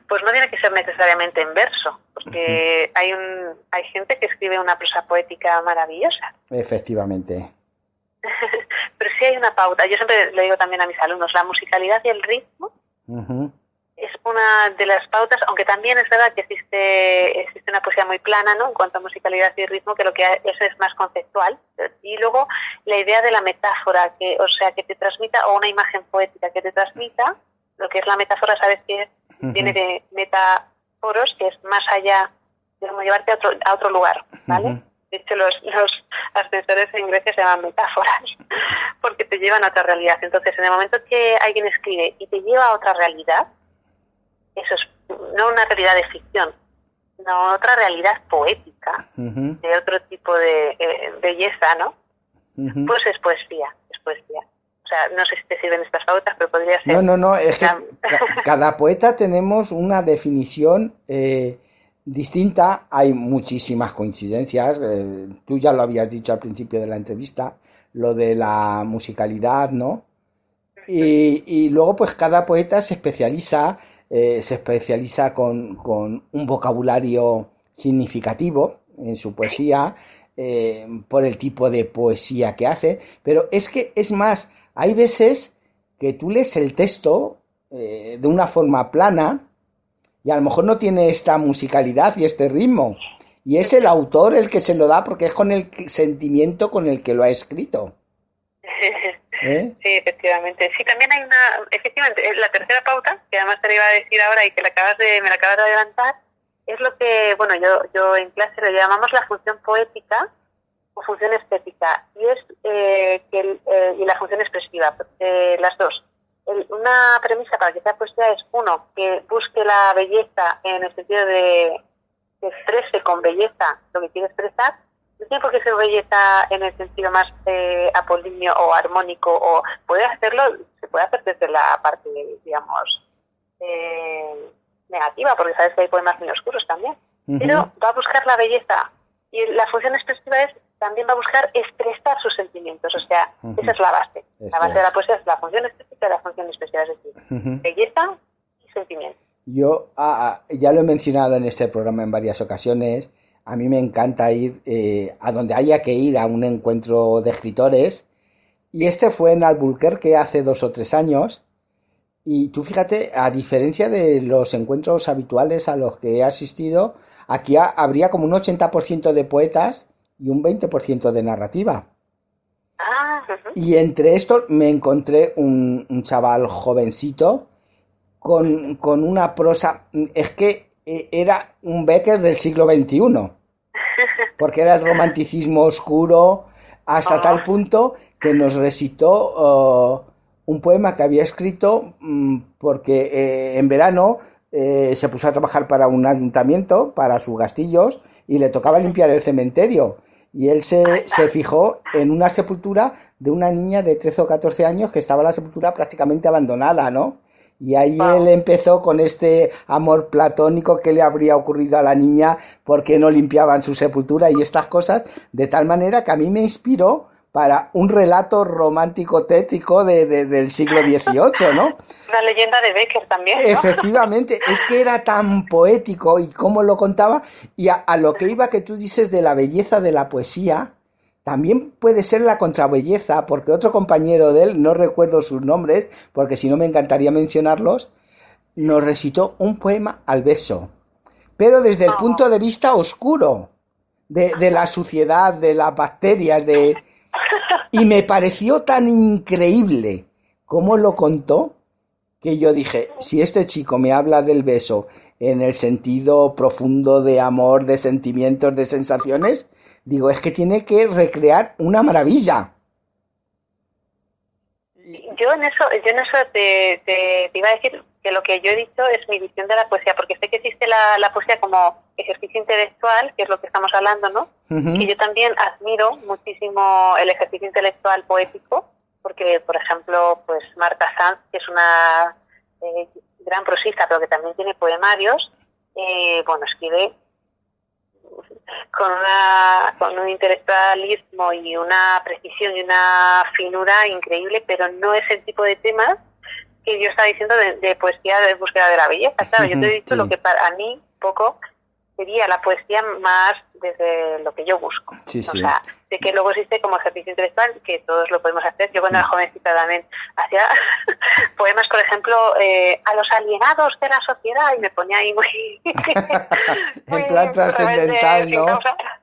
pues no tiene que ser necesariamente en verso, porque hay un hay gente que escribe una prosa poética maravillosa. Efectivamente. Pero sí hay una pauta. Yo siempre le digo también a mis alumnos, la musicalidad y el ritmo Uh-huh. es una de las pautas, aunque también es verdad que existe existe una poesía muy plana, ¿no?, en cuanto a musicalidad y ritmo, que lo que eso es más conceptual. Y luego la idea de la metáfora, que o sea, que te transmita, o una imagen poética que te transmita, lo que es la metáfora, sabes que es, Uh-huh. viene de metáforos, que es más allá, de como llevarte a otro, a otro lugar, ¿vale? Uh-huh. De hecho, los, los ascensores en Grecia se llaman metáforas, porque te llevan a otra realidad. Entonces, en el momento que alguien escribe y te lleva a otra realidad, eso es no una realidad de ficción, no otra realidad poética, Uh-huh. de otro tipo de eh, belleza, ¿no? Uh-huh. Pues es poesía, es poesía. O sea, no sé si te sirven estas pautas, pero podría ser... No, no, no, es que la... ca- cada poeta tenemos una definición eh, distinta, hay muchísimas coincidencias, eh, tú ya lo habías dicho al principio de la entrevista, lo de la musicalidad, ¿no? Y, y luego pues cada poeta se especializa, eh, se especializa con, con un vocabulario significativo en su poesía, eh, por el tipo de poesía que hace, pero es que es más, hay veces que tú lees el texto eh, de una forma plana y a lo mejor no tiene esta musicalidad y este ritmo, y es el autor el que se lo da porque es con el sentimiento con el que lo ha escrito. ¿Eh? Sí, efectivamente. Sí, también hay una, efectivamente, la tercera pauta, que además te la iba a decir ahora y que la acabas de, me la acabas de adelantar, es lo que, bueno, yo, yo en clase lo llamamos la función poética o función estética, y es eh, que el, eh, y la función expresiva, eh, las dos. El, una premisa para que sea poesía es, uno, que busque la belleza en el sentido de que exprese con belleza lo que quiere expresar. No tiene por qué ser belleza en el sentido más eh, apolíneo o armónico, o puede hacerlo, se puede hacer desde la parte, digamos, eh, negativa, porque sabes que hay poemas muy oscuros también. Uh-huh. Pero va a buscar la belleza, y la función expresiva es, también va a buscar expresar sus sentimientos, o sea, uh-huh. esa es la base. Eso la base es. De la poesía es la función estética y la función expresiva, es decir, uh-huh. belleza y sentimiento. Yo ah, ya lo he mencionado en este programa en varias ocasiones. A mí me encanta ir eh, a donde haya que ir a un encuentro de escritores, y este fue en Albuquerque hace dos o tres años, y tú fíjate, a diferencia de los encuentros habituales a los que he asistido, aquí ha, habría como un ochenta por ciento de poetas y un veinte por ciento de narrativa. Ah, uh-huh. Y entre estos me encontré un, un chaval jovencito con, con una prosa, es que era un Becker del siglo veintiuno, porque era el romanticismo oscuro hasta oh. tal punto que nos recitó uh, un poema que había escrito um, porque eh, en verano eh, se puso a trabajar para un ayuntamiento, para sus gastillos, y le tocaba limpiar el cementerio, y él se, se fijó en una sepultura de una niña de trece o catorce años que estaba la sepultura prácticamente abandonada, ¿no? Y ahí wow. él empezó con este amor platónico que le habría ocurrido a la niña porque no limpiaban su sepultura y estas cosas, de tal manera que a mí me inspiró para un relato romántico tétrico de, de, del siglo dieciocho, ¿no? La leyenda de Becker también, ¿no? Efectivamente, es que era tan poético y cómo lo contaba, y a, a lo que iba que tú dices de la belleza de la poesía, también puede ser la contrabelleza, porque otro compañero de él, no recuerdo sus nombres, porque si no me encantaría mencionarlos, nos recitó un poema al beso, pero desde el oh. punto de vista oscuro, de, de la suciedad, de las bacterias, de... y me pareció tan increíble cómo lo contó, que yo dije, si este chico me habla del beso en el sentido profundo de amor, de sentimientos, de sensaciones, digo, es que tiene que recrear una maravilla. Yo en eso, yo en eso te, te, te iba a decir que lo que yo he dicho es mi visión de la poesía, porque sé que existe la, la poesía como ejercicio intelectual, que es lo que estamos hablando, ¿no? Uh-huh. Que yo también admiro muchísimo el ejercicio intelectual poético, porque, por ejemplo, pues Marta Sanz, que es una eh, gran prosista, pero que también tiene poemarios, eh, bueno, escribe con una con un intelectualismo y una precisión y una finura increíble, pero no es el tipo de temas que yo estaba diciendo de, de poesía de búsqueda de la belleza. Claro, yo te he dicho Sí. lo que para mí poco sería la poesía más desde lo que yo busco. Sí, sí. O sea, de que luego existe como ejercicio intelectual, que todos lo podemos hacer. Yo cuando era jovencita también hacía poemas, por ejemplo, eh, a los alienados de la sociedad, y me ponía ahí muy... En plan trascendental, ¿no?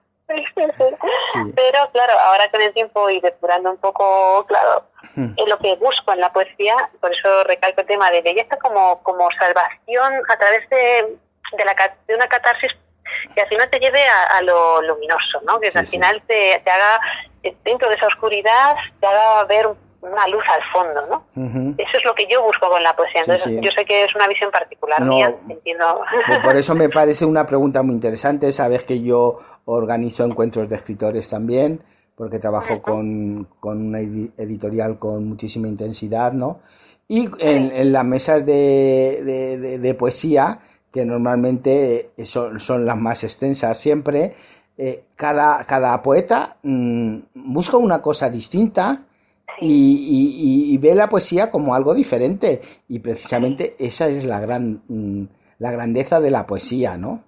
Sí. Pero claro, ahora con el tiempo y depurando un poco, claro, Hmm. en lo que busco en la poesía, por eso recalco el tema de belleza como, como salvación a través de, de, la, de una catarsis que al final te lleve a, a lo luminoso, ¿no? Que Sí, al sí. final te, te haga, dentro de esa oscuridad, te haga ver una luz al fondo, ¿no? Ujú. Eso es lo que yo busco con la poesía. Entonces, Sí, sí. yo sé que es una visión particular No, mía, entiendo. Por- Por eso me parece una pregunta muy interesante. Sabes que yo organizo encuentros de escritores también, porque trabajo Ujú. con, con una edi- editorial con muchísima intensidad, ¿no? Y en, en las mesas de, de- de- de poesía, que normalmente eh, son, son las más extensas siempre, eh, cada, cada poeta mm, busca una cosa distinta y, y- y- y ve la poesía como algo diferente. Y precisamente esa es la gran mm, la grandeza de la poesía, ¿no?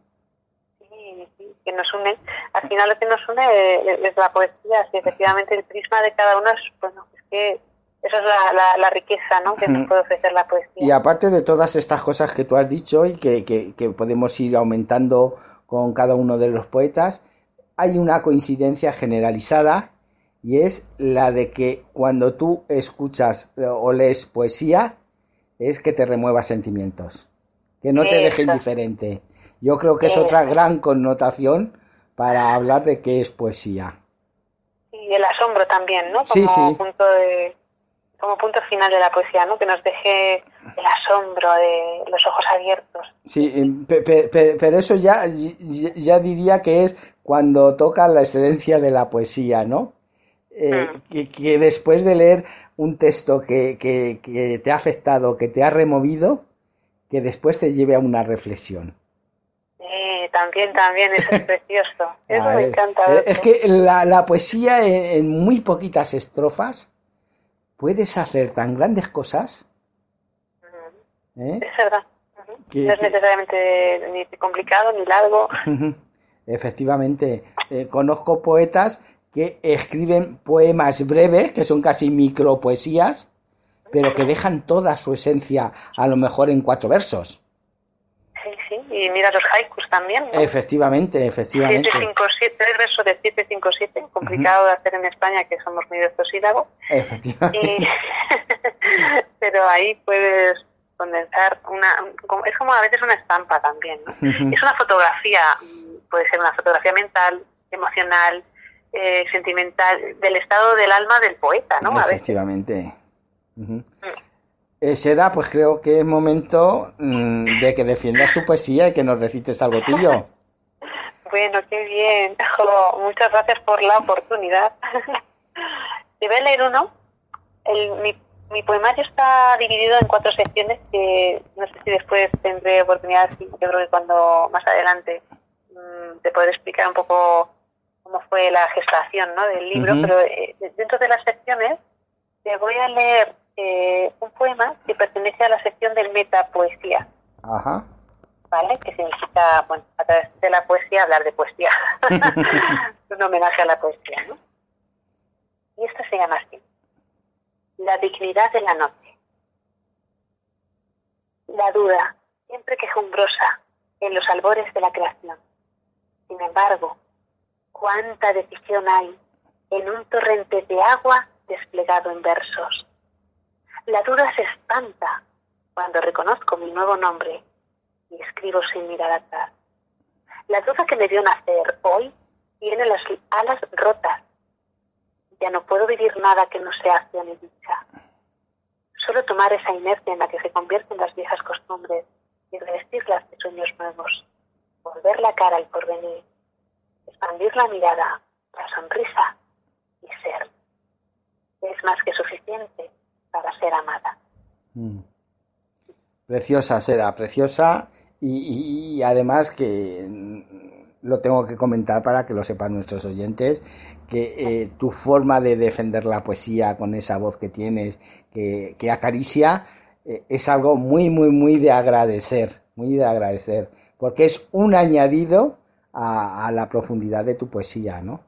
Sí, sí, que nos une. Al final lo que nos une es, es la poesía. Si efectivamente el prisma de cada uno es, bueno, es que esa es la, la, la riqueza, ¿no? Que nos puede ofrecer la poesía. Y aparte de todas estas cosas que tú has dicho y que, que, que podemos ir aumentando con cada uno de los poetas, hay una coincidencia generalizada y es la de que cuando tú escuchas o lees poesía es que te remueva sentimientos, que no te deje Eso. indiferente. Yo creo que es otra Eso. gran connotación para hablar de qué es poesía. Y el asombro también, ¿no? Como Sí, sí. punto de, como punto final de la poesía, ¿no? Que nos deje el asombro de los ojos abiertos. Sí, em, pe- pe- pe- pero eso ya, ya ya diría que es cuando toca la excelencia de la poesía, ¿no? Eh, Mm. que, que después de leer un texto que, que, que te ha afectado, que te ha removido, que después te lleve a una reflexión. Eh, también, también, eso es precioso. Eso Ah, me eh, encanta. eh, verlo. es que la, la poesía en, en muy poquitas estrofas puedes hacer tan grandes cosas, Mm. ¿eh? Es verdad. Ujú. Que- No es que- necesariamente ni complicado ni largo. Efectivamente, eh, conozco poetas que escriben poemas breves, que son casi micropoesías, pero que dejan toda su esencia, a lo mejor en cuatro versos. Sí, sí. Y mira los haikus también, ¿no? Efectivamente, efectivamente. siete cinco siete, tres versos de siete cinco siete, complicado de hacer en España, que somos muy dectosílabos. Efectivamente. Y... pero ahí puedes condensar una, como- es como a veces una estampa también, ¿no? Ujú. Es una fotografía, mm, puede ser una fotografía mental, emocional, eh, sentimental, del estado del alma del poeta, ¿no? A veces. Efectivamente. Ujú. Eh, Seda, pues creo que es momento mm, de que defiendas tu poesía y que nos recites algo tuyo. Bueno, qué bien. Jo, muchas gracias por la oportunidad. Te voy a leer uno. El, mi, mi poemario está dividido en cuatro secciones que no sé si después tendré oportunidad, sí, yo creo que cuando más adelante mmm, te podré explicar un poco cómo fue la gestación, ¿no? del libro, Ujú. pero eh, dentro de las secciones te voy a leer eh, un poema que pertenece a la sección del metapoesía. Ajá. ¿Vale? Que significa, bueno, a través de la poesía hablar de poesía. Un homenaje a la poesía, ¿no? Y esto se llama así. La dignidad de la noche. La duda, siempre quejumbrosa, en los albores de la creación. Sin embargo, cuánta decisión hay en un torrente de agua desplegado en versos. La duda se espanta cuando reconozco mi nuevo nombre y escribo sin mirar atrás. La duda que me vio nacer hoy tiene las alas rotas. Ya no puedo vivir nada que no sea acción y dicha. Solo tomar esa inercia en la que se convierten las viejas costumbres y revestirlas de sueños nuevos. Volver la cara al porvenir. Expandir la mirada, la sonrisa y ser. Es más que suficiente para ser amada. Mm. Preciosa, Seda, preciosa. Y, y- y además que mm, lo tengo que comentar para que lo sepan nuestros oyentes, que eh, tu forma de defender la poesía con esa voz que tienes, que, que acaricia, eh, es algo muy, muy, muy de agradecer, muy de agradecer, porque es un añadido a, a la profundidad de tu poesía, ¿no?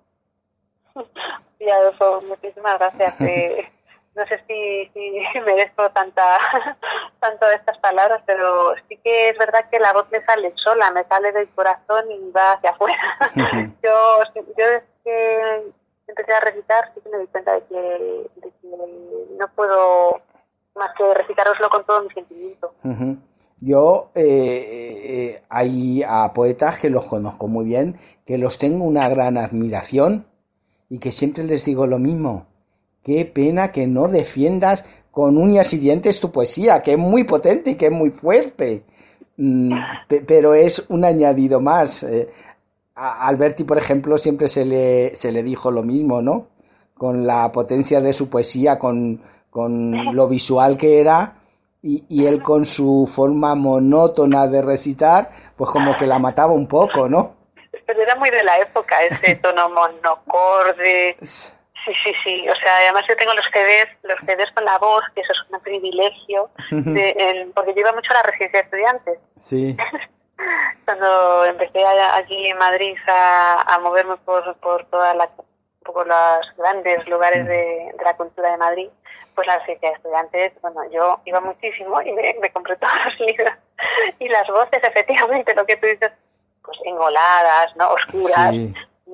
Sí, Adolfo, muchísimas gracias. Eh, no sé si, si merezco tanta, tanto de estas palabras, pero sí que es verdad que la voz me sale sola, me sale del corazón y va hacia afuera. yo, yo desde que empecé a recitar sí que me di cuenta de que, de que no puedo más que recitaroslo con todo mi sentimiento. Uh-huh. Yo eh, eh, hay a poetas que los conozco muy bien, que los tengo una gran admiración y que siempre les digo lo mismo. Qué pena que no defiendas con uñas y dientes tu poesía, que es muy potente y que es muy fuerte. Mm, pe- pero es un añadido más. Eh, a Alberti, por ejemplo, siempre se le, se le dijo lo mismo, ¿no? Con la potencia de su poesía, con, con lo visual que era, y, y él con su forma monótona de recitar, pues como que la mataba un poco, ¿no? Pero era muy de la época, ese tono monocorde. Sí, sí, sí. O sea, además yo tengo los C Ds, los C Ds con la voz, que eso es un privilegio, de, el, porque yo iba mucho a la residencia de estudiantes. Sí. Cuando empecé a, allí en Madrid a, a moverme por, por todas las, un poco los grandes lugares de, de la cultura de Madrid, pues la residencia de estudiantes, bueno, yo iba muchísimo y me, me compré todos los libros. Y las voces, efectivamente, lo que tú dices, pues engoladas, ¿no? Oscuras, sí.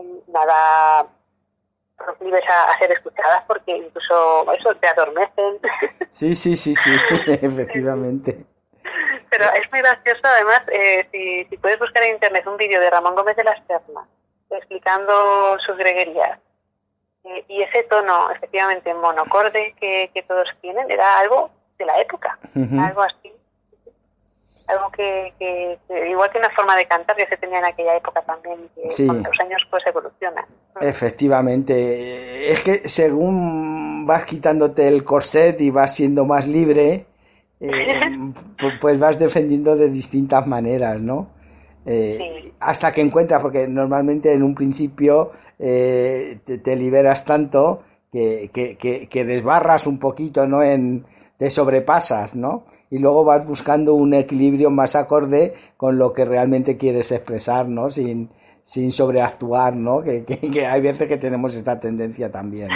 Nada proclives a, a ser escuchadas porque incluso eso te adormecen. Sí, sí, sí, sí, efectivamente. Pero es muy gracioso, además, eh, si, si puedes buscar en internet un vídeo de Ramón Gómez de las Sernas explicando sus greguerías, eh, y ese tono, efectivamente, monocorde que, que todos tienen, era algo de la época, uh-huh. algo así. Algo que, que, que, igual que una forma de cantar que se tenía en aquella época también, que sí. Con los años pues evoluciona. Efectivamente, es que según vas quitándote el corset y vas siendo más libre, eh, pues vas defendiendo de distintas maneras, ¿no? Eh, sí. Hasta que encuentras, porque normalmente en un principio eh, te, te liberas tanto que, que, que, que desbarras un poquito, ¿no? En, te sobrepasas, ¿no? Y luego vas buscando un equilibrio más acorde con lo que realmente quieres expresar, ¿no? Sin, sin sobreactuar, ¿no? Que, que, que hay veces que tenemos esta tendencia también.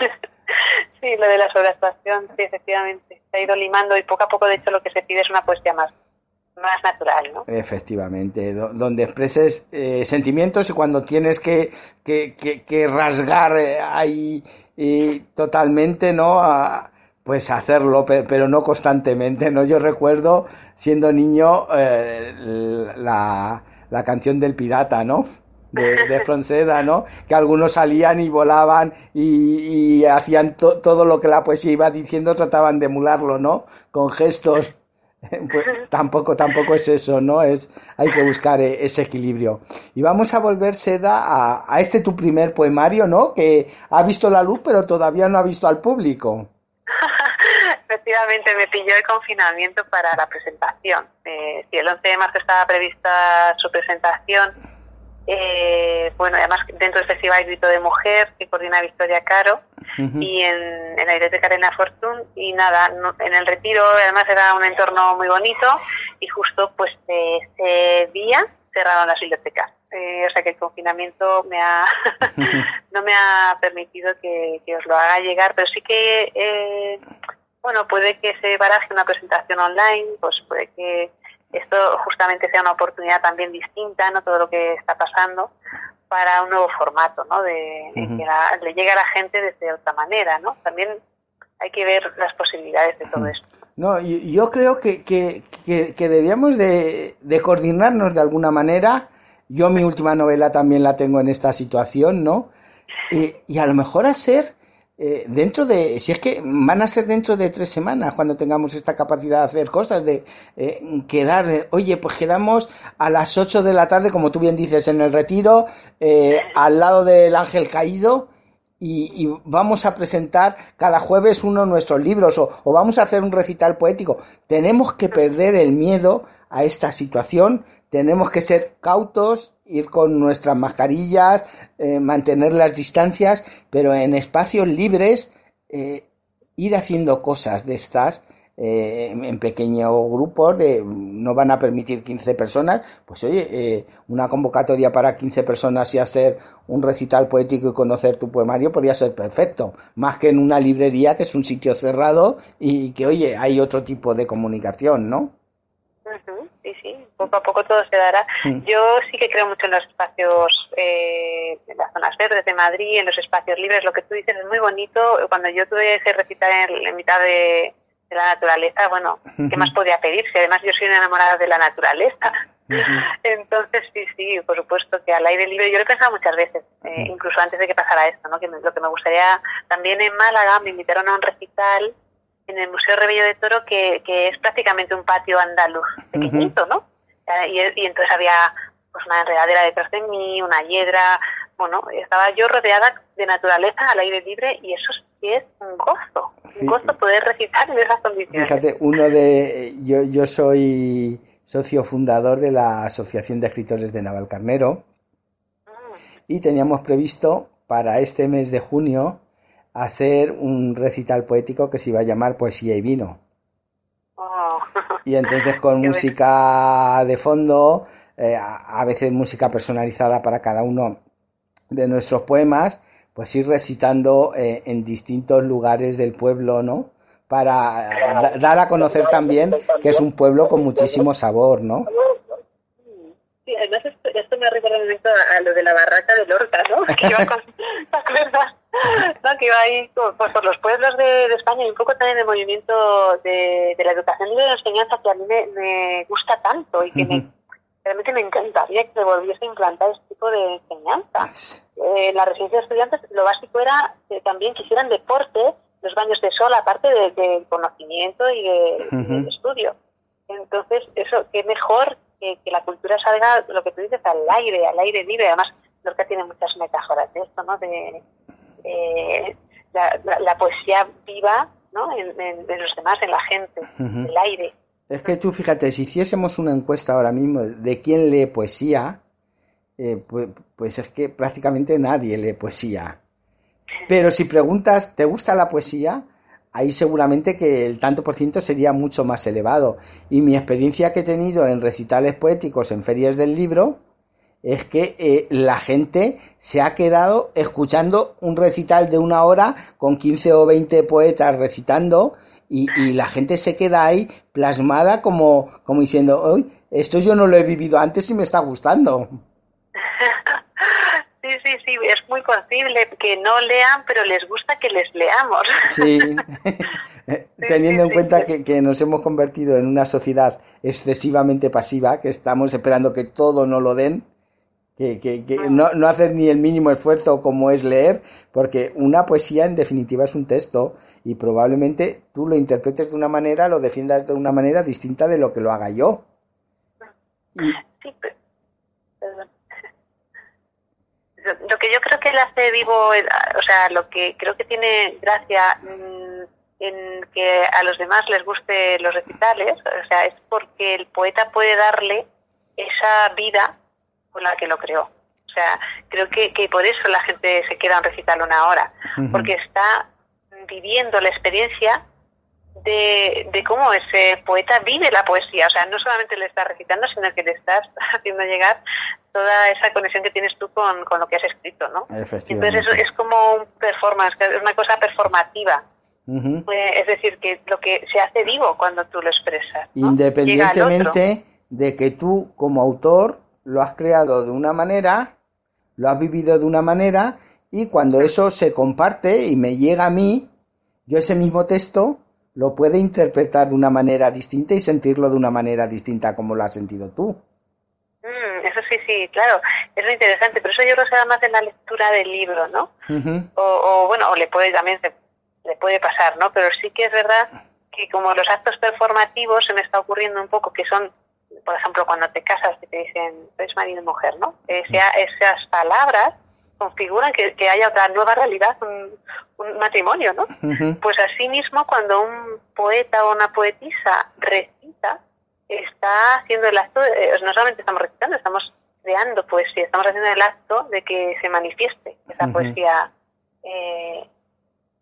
Sí, lo de la sobreactuación, sí, efectivamente. Se ha ido limando y poco a poco, de hecho, lo que se pide es una poesía más, más natural, ¿no? Efectivamente, do, donde expreses eh, sentimientos y cuando tienes que, que, que, que rasgar eh, ahí eh, totalmente, ¿no? A, pues hacerlo, pero no constantemente, ¿no? Yo recuerdo, siendo niño, eh, la, la canción del pirata, ¿no? De, de Fronceda, ¿no? Que algunos salían y volaban y, y hacían to, todo lo que la poesía iba diciendo, trataban de emularlo, ¿no? Con gestos. Pues tampoco, tampoco es eso, ¿no? Es, hay que buscar ese equilibrio. Y vamos a volver, Seda, a, a este tu primer poemario, ¿no? Que ha visto la luz, pero todavía no ha visto al público. Efectivamente, me pilló el confinamiento para la presentación. Eh, si el once de marzo estaba prevista su presentación, eh, bueno, además dentro del Festival Grito de Mujer, que coordina Victoria Caro, uh-huh. y en, en la biblioteca Arena Fortune, y nada, no, en el retiro, además era un entorno muy bonito, y justo pues eh, ese día cerraron las bibliotecas. Eh, o sea que el confinamiento me ha no me ha permitido que, que os lo haga llegar, pero sí que eh, bueno, puede que se baraje una presentación online, pues puede que esto justamente sea una oportunidad también distinta, ¿no? Todo lo que está pasando para un nuevo formato, ¿no? De, de uh-huh. que la, le llegue a la gente desde otra manera, ¿no? También hay que ver las posibilidades de todo uh-huh. esto. No, yo, yo creo que, que, que, que debíamos de, de coordinarnos de alguna manera. Yo mi última novela también la tengo en esta situación, ¿no? Eh, y a lo mejor hacer eh, dentro de, si es que van a ser dentro de tres semanas cuando tengamos esta capacidad de hacer cosas, de eh, quedar, eh, oye, pues quedamos a las ocho de la tarde, como tú bien dices, en el retiro, eh, al lado del Ángel Caído, y, y vamos a presentar cada jueves uno de nuestros libros, o, o vamos a hacer un recital poético. Tenemos que perder el miedo a esta situación. Tenemos que ser cautos, ir con nuestras mascarillas, eh, mantener las distancias, pero en espacios libres eh, ir haciendo cosas de estas eh, en pequeños grupos, de no van a permitir quince personas, pues oye, eh, una convocatoria para quince personas y hacer un recital poético y conocer tu poemario podría ser perfecto, más que en una librería que es un sitio cerrado y que, oye, hay otro tipo de comunicación, ¿no? Uh-huh. Sí, sí, poco a poco todo se dará. Mm. Yo sí que creo mucho en los espacios, eh, en las zonas verdes de Madrid, en los espacios libres. Lo que tú dices es muy bonito. Cuando yo tuve ese recital en, en mitad de, de la naturaleza, bueno, uh-huh. ¿qué más podía pedir? Si además yo soy una enamorada de la naturaleza. Uh-huh. Entonces, sí, sí, por supuesto que al aire libre, yo lo he pensado muchas veces, eh, uh-huh. incluso antes de que pasara esto, ¿no? Que me, lo que me gustaría, también en Málaga me invitaron a un recital en el Museo Rebello de Toro, que, que es prácticamente un patio andaluz pequeñito, uh-huh. ¿no? Y, y entonces había pues una enredadera detrás de mí, una hiedra, bueno, estaba yo rodeada de naturaleza al aire libre y eso sí es un gozo, un sí. gozo poder recitar en esas condiciones. Fíjate, uno de, yo, yo soy socio fundador de la Asociación de Escritores de Navalcarnero mm. y teníamos previsto para este mes de junio hacer un recital poético que se iba a llamar Poesía y Vino. Oh. Y entonces con música de fondo, eh, a, a veces música personalizada para cada uno de nuestros poemas, pues ir recitando eh, en distintos lugares del pueblo, ¿no? Para eh, da, dar a conocer también que es un pueblo con muchísimo sabor, ¿no? Sí, además esto, esto me recuerda un momento a, a lo de la barraca de Lorca, ¿no? Que iba con, ¿te acuerdas? No, que iba ahí pues, por los pueblos de, de España y un poco también el movimiento de, de la educación y de la enseñanza que a mí me, me gusta tanto y que uh-huh. me, realmente me encantaría que se volviese a implantar este tipo de enseñanza. Eh, en la residencia de estudiantes lo básico era que también quisieran deporte, los baños de sol, aparte del de conocimiento y de, uh-huh. del estudio. Entonces, eso, qué mejor que, que la cultura salga, lo que tú dices, al aire, al aire libre. Además, Lorca tiene muchas metáforas de esto, ¿no? De, de la, la, la poesía viva, ¿no? En, en, en los demás, en la gente, uh-huh. el aire. Es que tú, fíjate, si hiciésemos una encuesta ahora mismo de quién lee poesía, eh, pues, pues es que prácticamente nadie lee poesía. Pero si preguntas, ¿te gusta la poesía? Ahí seguramente que el tanto por ciento sería mucho más elevado. Y mi experiencia que he tenido en recitales poéticos, en ferias del libro, es que eh, la gente se ha quedado escuchando un recital de una hora con quince o veinte poetas recitando y, y la gente se queda ahí plasmada como, como diciendo, hoy esto yo no lo he vivido antes y me está gustando. Sí, sí, sí, es muy posible que no lean, pero les gusta que les leamos. Sí, teniendo sí, en sí, cuenta sí. Que, que nos hemos convertido en una sociedad excesivamente pasiva, que estamos esperando que todo nos lo den, que, que, que no, no hacer ni el mínimo esfuerzo como es leer, porque una poesía en definitiva es un texto y probablemente tú lo interpretes de una manera, lo defiendas de una manera distinta de lo que lo haga yo. Y... Sí, pero... Perdón. Lo que yo creo que él hace vivo, o sea, lo que creo que tiene gracia en que a los demás les guste los recitales, o sea, es porque el poeta puede darle esa vida con la que lo creó. O sea, creo que, que por eso la gente se queda en recital una hora, uh-huh. porque está viviendo la experiencia de, de cómo ese poeta vive la poesía. O sea, no solamente le estás recitando, sino que le estás haciendo llegar toda esa conexión que tienes tú con, con lo que has escrito, ¿no? Entonces es, es como un performance, es una cosa performativa. Uh-huh. Eh, es decir, que lo que se hace vivo cuando tú lo expresas, ¿no? Independientemente de que tú como autor lo has creado de una manera, lo has vivido de una manera, y cuando eso se comparte y me llega a mí, yo ese mismo texto lo puedo interpretar de una manera distinta y sentirlo de una manera distinta como lo has sentido tú. Mm, eso sí, sí, claro, es muy interesante, pero eso yo creo que se da más en la lectura del libro, ¿no? Uh-huh. O, o bueno, o le puede también se, le puede pasar, ¿no? Pero sí que es verdad que como los actos performativos se me está ocurriendo un poco que son, por ejemplo, cuando te casas que te dicen, eres marido y mujer, ¿no? Esa, esas palabras configuran que, que haya otra nueva realidad, un, un matrimonio, ¿no? Uh-huh. Pues así mismo, cuando un poeta o una poetisa recita, está haciendo el acto, de, no solamente estamos recitando, estamos creando poesía, estamos haciendo el acto de que se manifieste esa uh-huh. poesía eh,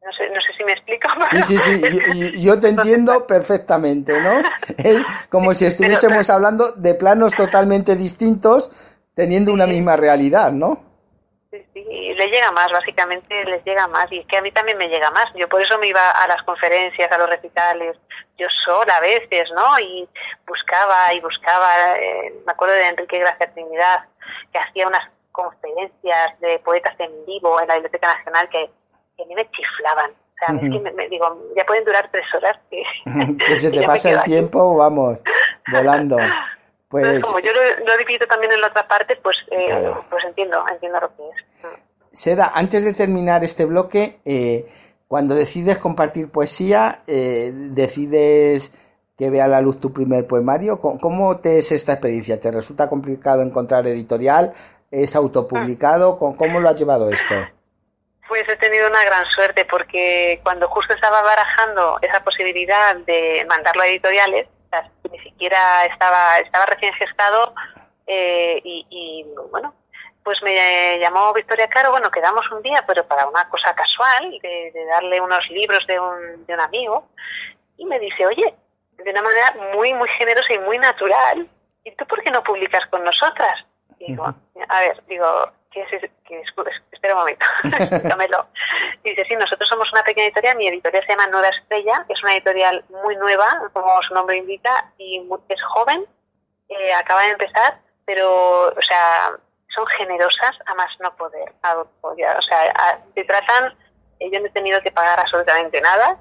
No sé, no sé si me explico. Sí, sí, sí, yo, yo te entiendo perfectamente, ¿no? Es como si estuviésemos pero, hablando de planos totalmente distintos, teniendo una misma realidad, ¿no? Sí, sí, y le llega más, básicamente les llega más, y es que a mí también me llega más. Yo por eso me iba a las conferencias, a los recitales, yo sola a veces, ¿no? Y buscaba y buscaba, eh, me acuerdo de Enrique Gracia Trinidad, que hacía unas conferencias de poetas en vivo en la Biblioteca Nacional que, que a mí me chiflaban. O sea, uh-huh. es que me, me digo, ya pueden durar tres horas. Que, que se te que pasa el aquí. tiempo, vamos, volando. Pues, Entonces, como yo lo, lo divido también en la otra parte, pues, eh, claro. pues entiendo, entiendo lo que es. Seda, antes de terminar este bloque, eh, cuando decides compartir poesía, eh, decides que vea la luz tu primer poemario, ¿cómo te es esta experiencia? ¿Te resulta complicado encontrar editorial? ¿Es autopublicado? ¿Cómo lo has llevado esto? Pues he tenido una gran suerte porque cuando justo estaba barajando esa posibilidad de mandarlo a editoriales, o sea, ni siquiera estaba, estaba recién gestado eh, y, y bueno, pues me llamó Victoria Caro, bueno, quedamos un día, pero para una cosa casual, de, de darle unos libros de un, de un amigo, y me dice, oye, de una manera muy, muy generosa y muy natural, ¿y tú por qué no publicas con nosotras? Y digo, a ver, digo, ¿qué es eso? ¿Qué es? Espera un momento, explícamelo. Y dice, sí, nosotros somos una pequeña editorial, mi editorial se llama Nueva Estrella, que es una editorial muy nueva, como su nombre indica, y muy, es joven, eh, acaba de empezar, pero, o sea, son generosas a más no poder. O sea, te tratan, eh, yo no he tenido que pagar absolutamente nada.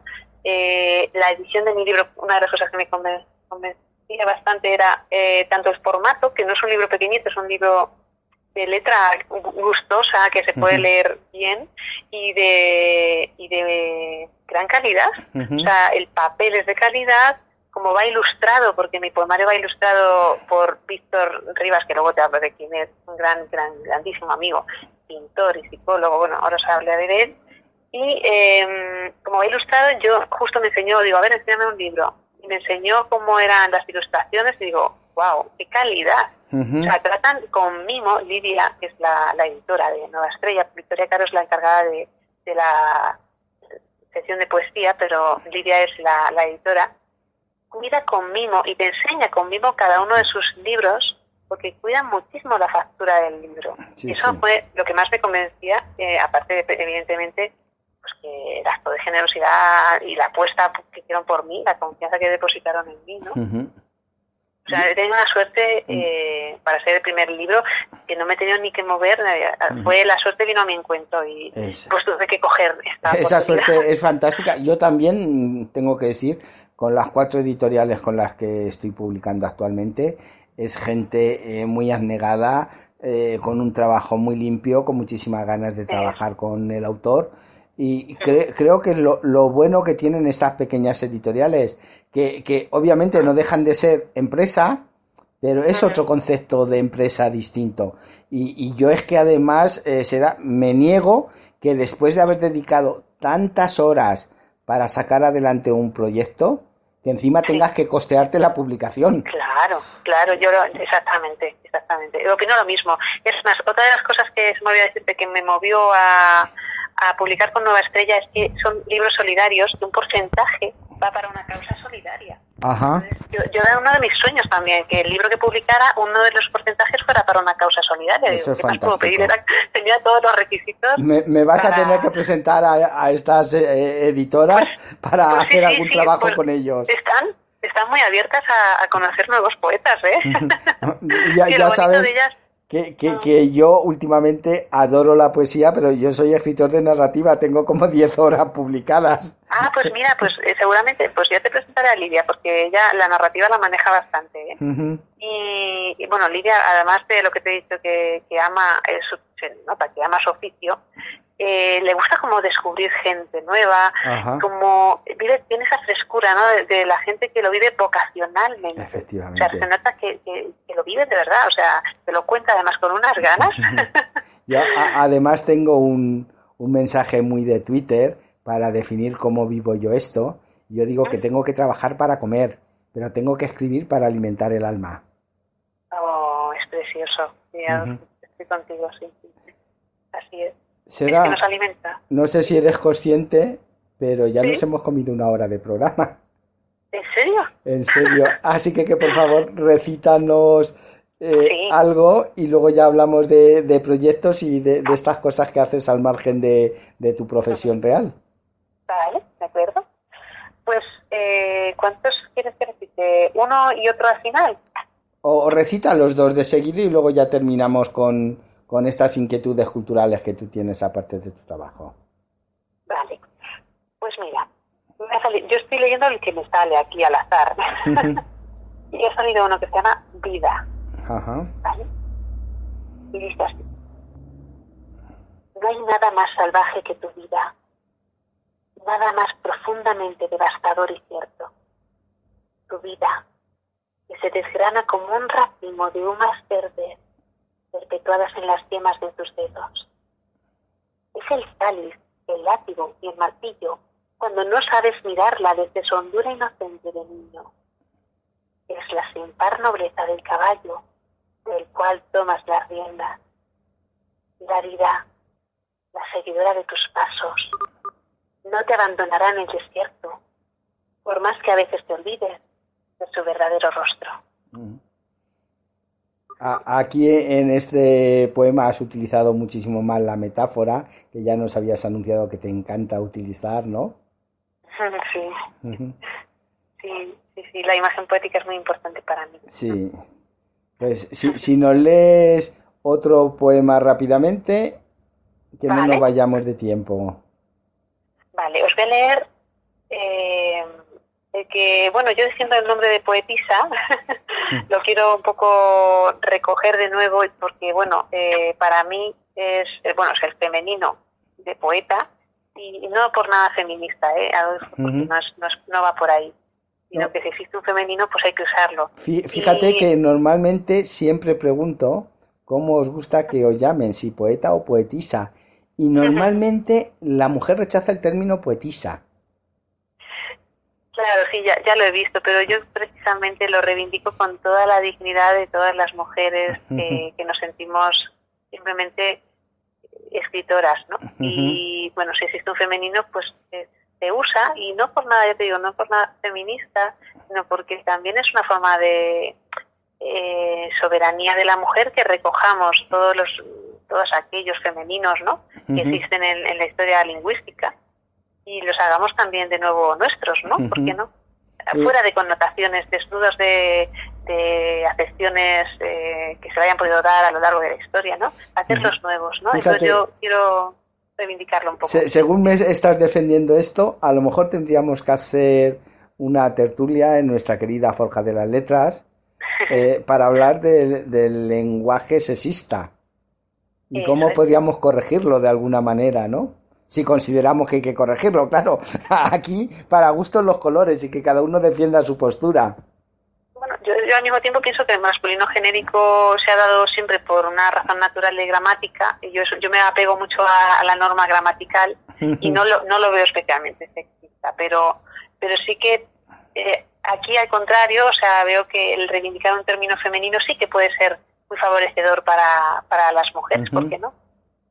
Eh, la edición de mi libro, una de las cosas que me conven, convencía bastante era eh, tanto el formato, que no es un libro pequeñito, es un libro de letra gustosa que se puede uh-huh. leer bien y de y de gran calidad. Uh-huh. O sea, el papel es de calidad, como va ilustrado, porque mi poemario va ilustrado por Víctor Rivas, que luego te hablo de quién es, un gran, gran, grandísimo amigo, pintor y psicólogo, bueno, ahora os hablaré de él. Y eh, como va ilustrado, yo justo me enseñó, digo, a ver, enséñame un libro. Y me enseñó cómo eran las ilustraciones y digo, wow, qué calidad. Uh-huh. O sea, tratan con mimo, Lidia, que es la, la editora de Nueva Estrella, Victoria Caro es la encargada de, de la sección de poesía, pero Lidia es la, la editora. Cuida con mimo y te enseña con mimo cada uno de sus libros porque cuidan muchísimo la factura del libro. Sí, y eso sí. fue lo que más me convencía, eh, aparte de, evidentemente, pues que el acto de generosidad y la apuesta que hicieron por mí, la confianza que depositaron en mí, ¿no? Uh-huh. O sea, he tenido una suerte eh, para ser el primer libro que no me he tenido ni que mover, uh-huh. fue la suerte vino a mi encuentro y Esa. pues tuve que coger esta Esa suerte es fantástica. Yo también tengo que decir, con las cuatro editoriales con las que estoy publicando actualmente, es gente eh, muy abnegada, eh, con un trabajo muy limpio, con muchísimas ganas de trabajar con el autor. Y cre- creo que lo, lo bueno que tienen estas pequeñas editoriales, que, que obviamente no dejan de ser empresa, pero es otro concepto de empresa distinto. Y, y yo es que además, eh, se da, me niego que después de haber dedicado tantas horas para sacar adelante un proyecto, que encima tengas que costearte la publicación. Claro, claro, yo lo, exactamente, exactamente. Yo opino lo mismo. Es más, otra de las cosas que se me olvidó decirte que me movió a, a publicar con Nueva Estrella es que son libros solidarios y un porcentaje va para una causa solidaria. Ajá. Entonces, yo, yo era uno de mis sueños también, que el libro que publicara, uno de los porcentajes fuera para una causa solidaria. Eso es ¿Qué más fantástico. puedo pedir? Era, tenía todos los requisitos. Me, me vas para... a tener que presentar a, a estas eh, editoras pues, para pues hacer sí, algún sí, trabajo pues con ellos. Están, están muy abiertas a, a conocer nuevos poetas, ¿eh? ya y ya lo bonito sabes de ellas... que, que, que yo últimamente adoro la poesía, pero yo soy escritor de narrativa, tengo como diez horas publicadas. Ah, pues mira, pues eh, seguramente, pues ya te presentaré a Lidia, porque ella la narrativa la maneja bastante, ¿eh? Uh-huh. y, y bueno, Lidia, además de lo que te he dicho que, que ama, eh, su, se nota que ama su oficio, eh, le gusta como descubrir gente nueva, uh-huh. como vive, tiene esa frescura, ¿no? De, de la gente que lo vive vocacionalmente. Efectivamente. O sea, se nota que, que, que lo vive de verdad, o sea, te lo cuenta además con unas ganas. Uh-huh. Yo a, además tengo un, un mensaje muy de Twitter para definir cómo vivo yo esto. Yo digo que tengo que trabajar para comer, pero tengo que escribir para alimentar el alma. Oh, es precioso. Ya, uh-huh. Estoy contigo, sí, sí. Así es. Será, es que nos alimenta. No sé si eres consciente pero ya ¿Sí? nos hemos comido una hora de programa. ¿En serio? En serio. Así que, que por favor, recítanos eh, Sí. algo y luego ya hablamos de, de proyectos y de, de estas cosas que haces al margen de, de tu profesión real. Vale, de acuerdo. Pues, eh, ¿cuántos quieres que recite? ¿Uno y otro al final? O, o recita los dos de seguido y luego ya terminamos con, con estas inquietudes culturales que tú tienes aparte de tu trabajo. Vale. Pues mira, me ha salido- yo estoy leyendo el que me sale aquí al azar. Y ha salido uno que se llama Vida. Ajá. ¿Vale? Y dice así: no hay nada más salvaje que tu vida, nada más profundamente devastador y cierto. Tu vida, que se desgrana como un racimo de humas verdes perpetuadas en las yemas de tus dedos. Es el cáliz, el látigo y el martillo cuando no sabes mirarla desde su hondura inocente de niño. Es la sin par nobleza del caballo del cual tomas las riendas. La vida, la seguidora de tus pasos, no te abandonará en el desierto, por más que a veces te olvides de su verdadero rostro. A- Aquí en este poema has utilizado muchísimo más la metáfora, que ya nos habías anunciado que te encanta utilizar, ¿no? Sí, Ujú. sí, sí, sí, la imagen poética es muy importante para mí. Sí. Pues si, si nos lees otro poema rápidamente, que no Vale. nos vayamos de tiempo. Vale, os voy a leer eh, el que, bueno, yo diciendo el nombre de poetisa, lo quiero un poco recoger de nuevo porque, bueno, eh, para mí es, eh, bueno, es el femenino de poeta y no por nada feminista, ¿eh, Adolfo? Porque Ujú. no, es- no, es- no va por ahí, sino No. que si existe un femenino, pues hay que usarlo. Fí- Fíjate Y- que normalmente siempre pregunto cómo os gusta que os llamen, si poeta o poetisa. Y normalmente la mujer rechaza el término poetisa. Claro, sí, ya, ya lo he visto, pero yo precisamente lo reivindico con toda la dignidad de todas las mujeres que, que nos sentimos simplemente escritoras, ¿no? Y bueno, si existe un femenino, pues eh, se usa, y no por nada, yo te digo, no por nada feminista, sino porque también es una forma de eh, soberanía de la mujer, que recojamos todos los todos aquellos femeninos, ¿no?, que Ujú. existen en, en la historia lingüística, y los hagamos también de nuevo nuestros, ¿no? Ujú. ¿Por qué no? Sí. Fuera de connotaciones, desnudos de, de acepciones eh, que se le hayan podido dar a lo largo de la historia, ¿no? Hacerlos nuevos, ¿no? Fíjate. Entonces yo quiero reivindicarlo un poco. Se- según me estás defendiendo esto, a lo mejor tendríamos que hacer una tertulia en nuestra querida Forja de las Letras eh, para hablar del, del lenguaje sexista y Eso cómo es. podríamos corregirlo de alguna manera, ¿no? Si consideramos que hay que corregirlo, claro. Aquí, para gustos los colores y que cada uno defienda su postura. Bueno, yo, yo al mismo tiempo pienso que el masculino genérico se ha dado siempre por una razón natural de gramática, y yo, eso- yo me apego mucho a, a la norma gramatical y no lo, no lo veo especialmente sexista, pero, pero sí que eh, aquí al contrario, o sea, veo que el reivindicar un término femenino sí que puede ser muy favorecedor para, para las mujeres, ¿por Ujú. qué no?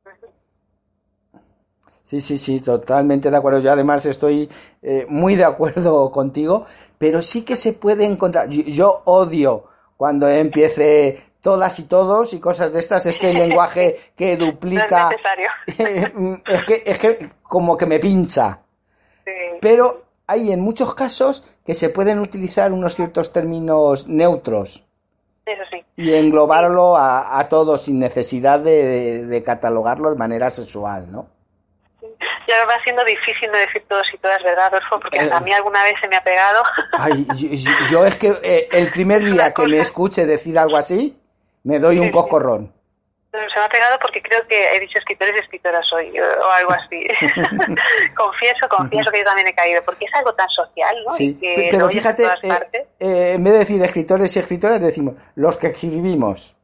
Sí, sí, sí, totalmente de acuerdo. Yo además estoy eh, muy de acuerdo contigo, pero sí que se puede encontrar. Yo, yo odio cuando empiece todas y todos y cosas de estas, este lenguaje que No es duplica. necesario. es que, es que como que me pincha. Sí. Pero hay en muchos casos que se pueden utilizar unos ciertos términos neutros Eso sí. y englobarlo a, a todo sin necesidad de, de- de catalogarlo de manera sexual, ¿no? Ya va siendo difícil no decir todos y todas, ¿verdad, Adolfo? Porque Eh. a mí alguna vez se me ha pegado. Ay, yo, yo- yo es que eh, el primer día Una que me cosa. escuche decir algo así, me doy un Sí, sí. coscorrón. Se me ha pegado porque creo que he dicho escritores y escritoras hoy, o, o algo así. confieso, confieso que yo también he caído, porque es algo tan social, ¿no? Sí, Y que pe- lo pero oyes fíjate, en todas eh, partes. eh, en vez de decir escritores y escritoras, decimos los que escribimos,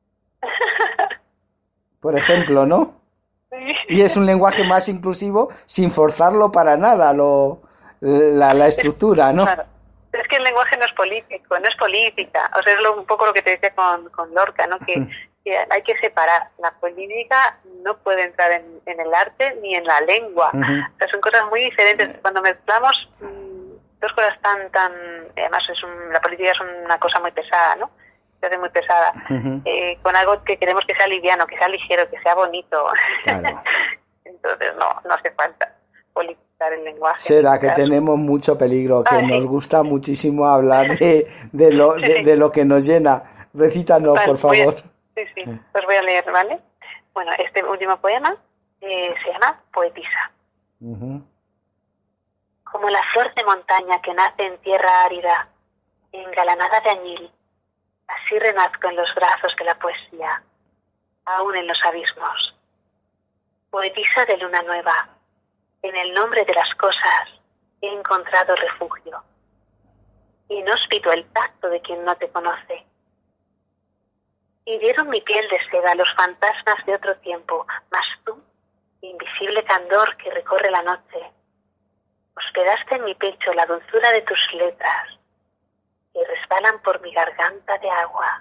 por ejemplo, ¿no? Y es un lenguaje más inclusivo sin forzarlo para nada, lo, la, la estructura, ¿no? Claro. Es que el lenguaje no es político, no es política. O sea, es lo- un poco lo que te decía con, con Lorca, ¿no? Que, que hay que separar. La política no puede entrar en, en el el arte ni en la lengua. Uh-huh. O sea, son cosas muy diferentes. Cuando mezclamos dos cosas tan, tan, además es un, la política es una cosa muy pesada, ¿no? Se hace muy pesada. Uh-huh. Eh, con algo que queremos que sea liviano, que sea ligero, que sea bonito. Claro. Entonces no, no hace falta politizar el lenguaje. Será que tenemos mucho peligro, que Ay, nos sí. gusta muchísimo hablar de, de, lo, de, de lo que nos llena. Recítanos, Vale, por voy a- favor. sí, sí, os voy a leer, ¿vale? Bueno, este último poema eh, se llama Poetisa. Uh-huh. Como la flor de montaña que nace en tierra árida, engalanada de añil, así renazco en los brazos de la poesía, aún en los abismos. Poetisa de luna nueva, en el nombre de las cosas he encontrado refugio. Inhóspito el tacto de quien no te conoce. Hirieron mi piel de seda los fantasmas de otro tiempo, mas tú, invisible candor que recorre la noche, hospedaste en mi pecho la dulzura de tus letras, que resbalan por mi garganta de agua.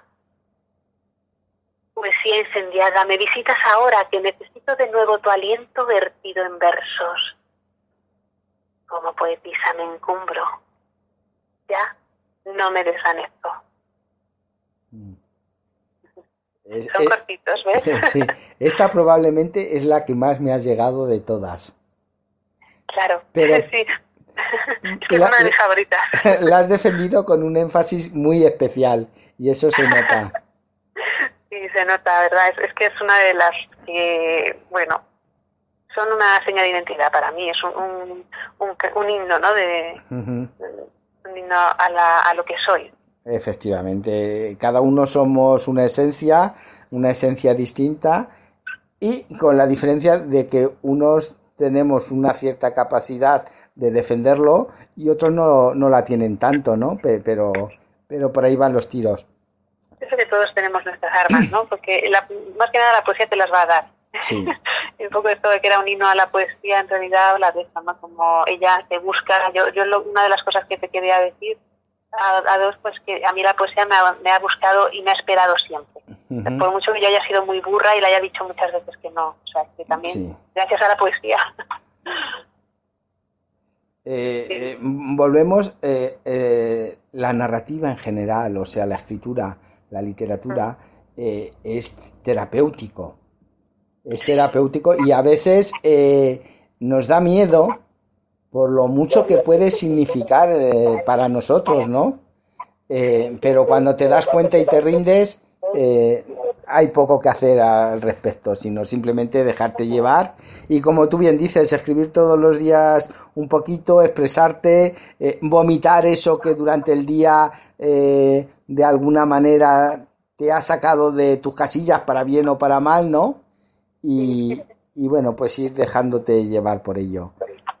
Poesía incendiada, me visitas ahora que necesito de nuevo tu aliento vertido en versos. Como poetisa me encumbro, ya no me desvanezco. Es- Son es- cortitos, ¿ves? sí, esta probablemente es la que más me ha llegado de todas. Claro, Pero- sí. Es que es la- una de mis favoritas. La has defendido con un énfasis muy especial y eso se nota. Sí, se nota, ¿verdad? Es, es que es una de las que, bueno, son una señal de identidad para mí. Es un, un, un, un himno, ¿no? De, Ujú. un himno a, la, a lo que soy. Efectivamente, cada uno somos una esencia, una esencia distinta y con la diferencia de que unos tenemos una cierta capacidad de defenderlo y otros no, no la tienen tanto, ¿no? Pe- Pero, pero por ahí van los tiros. Eso que todos tenemos nuestras armas, ¿no? Porque la, más que nada la poesía te las va a dar. Sí. Y un poco esto de que era un himno a la poesía, en realidad habla de esto, ¿no? Como ella te busca. Yo, yo lo, una de las cosas que te quería decir a, a dos, pues que a mí la poesía me ha, me ha buscado y me ha esperado siempre. Ujú. Por mucho que yo haya sido muy burra y le haya dicho muchas veces que no. O sea, que también Sí. gracias a la poesía. Eh, eh, volvemos, eh, eh, la narrativa en general, o sea, la escritura, la literatura, eh, es terapéutico. Es terapéutico y a veces eh, nos da miedo por lo mucho que puede significar eh, para nosotros, ¿no? Eh, pero cuando te das cuenta y te rindes, eh, hay poco que hacer al respecto, sino simplemente dejarte llevar y, como tú bien dices, escribir todos los días un poquito, expresarte, eh, vomitar eso que durante el día eh, de alguna manera te ha sacado de tus casillas para bien o para mal, ¿no? Y, y bueno, pues ir dejándote llevar por ello.